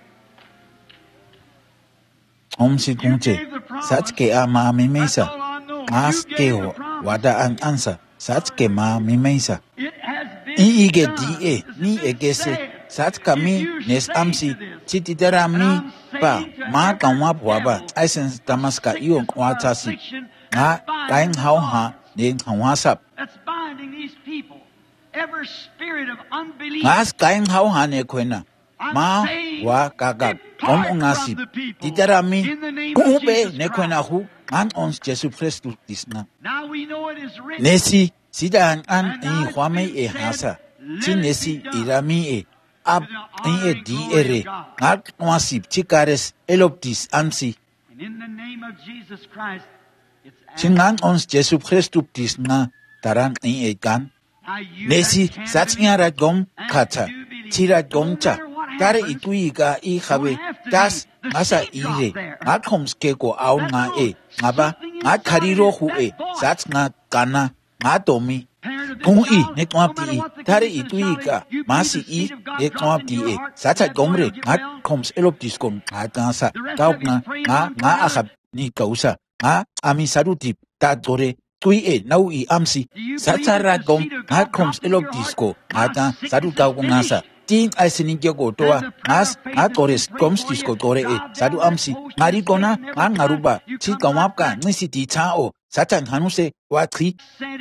omsi kungche satke ama mimesa mas ke wada an ansa satke ma mimesa it has been i ige done. di e ni egese satka mi nes amsi chitidara mi pa ma kanwa bwaba aisen damaska iyo kwatasi na kain hau ha ne hawasap That's binding these people. Every spirit of unbelief. ngas kain hau ha ne kwena ma wa kagak kom ongasi didara mi kumbe ne kwena hu an ons Jesu Christus disna Now we know it is written. nesi sidan an i hwame e hasa ti nesi irami e ab i e di ere ngat wasip chikares eloptis amsi And in the name of Jesus Christ, it's singan ons Jesu Christus disna taran i e kan now you nesi that can satsnyara gom believe kata and do believe. tira No gomcha matter what tare happens, ituiga i habe das ngasa ire ngat homske ko au nga e ngaba ngat kariro hu e sats nga kana ngatomi parent of this kung i child, ne no twapti matter i what the tare condition of itui the ka child is, you masi believe i the seed of God ne dropped twapti into your e heart, sata that's what gomre healed you ngat well. koms elop diskon ngat sa The rest tau of you nga pray nga one for nga another. akap ni kausa nga ami sadutip ta dore tui e nau i amsi Do you believe sata that ra the gom seed of God ngat koms dropped into elop your heart? disko Now ngata sickness sadu is kau nga sa finished. ting ay sinigyo ko toa as atores komstis ko tore e sadu amsi ngari kona ngan ngaruba si kamap ka nisi ti chao satan hanuse watri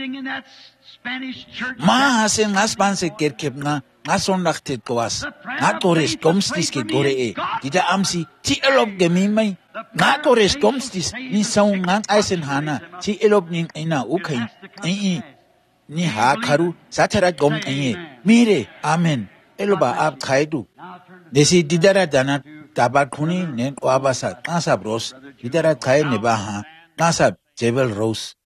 ma hasen ngas panse kerkep nga ngason naktet koas atores komstis ke tore e dida amsi ti elop gemimay atores komstis ni saung ngan aisen hana ti elop ning ina ukay i ni ha karu satara gom e mire amen eloba ab khaidu desi didara dana tabat khuni ne wabasa nasa bros didara khai ne ba ha nasa jebel rose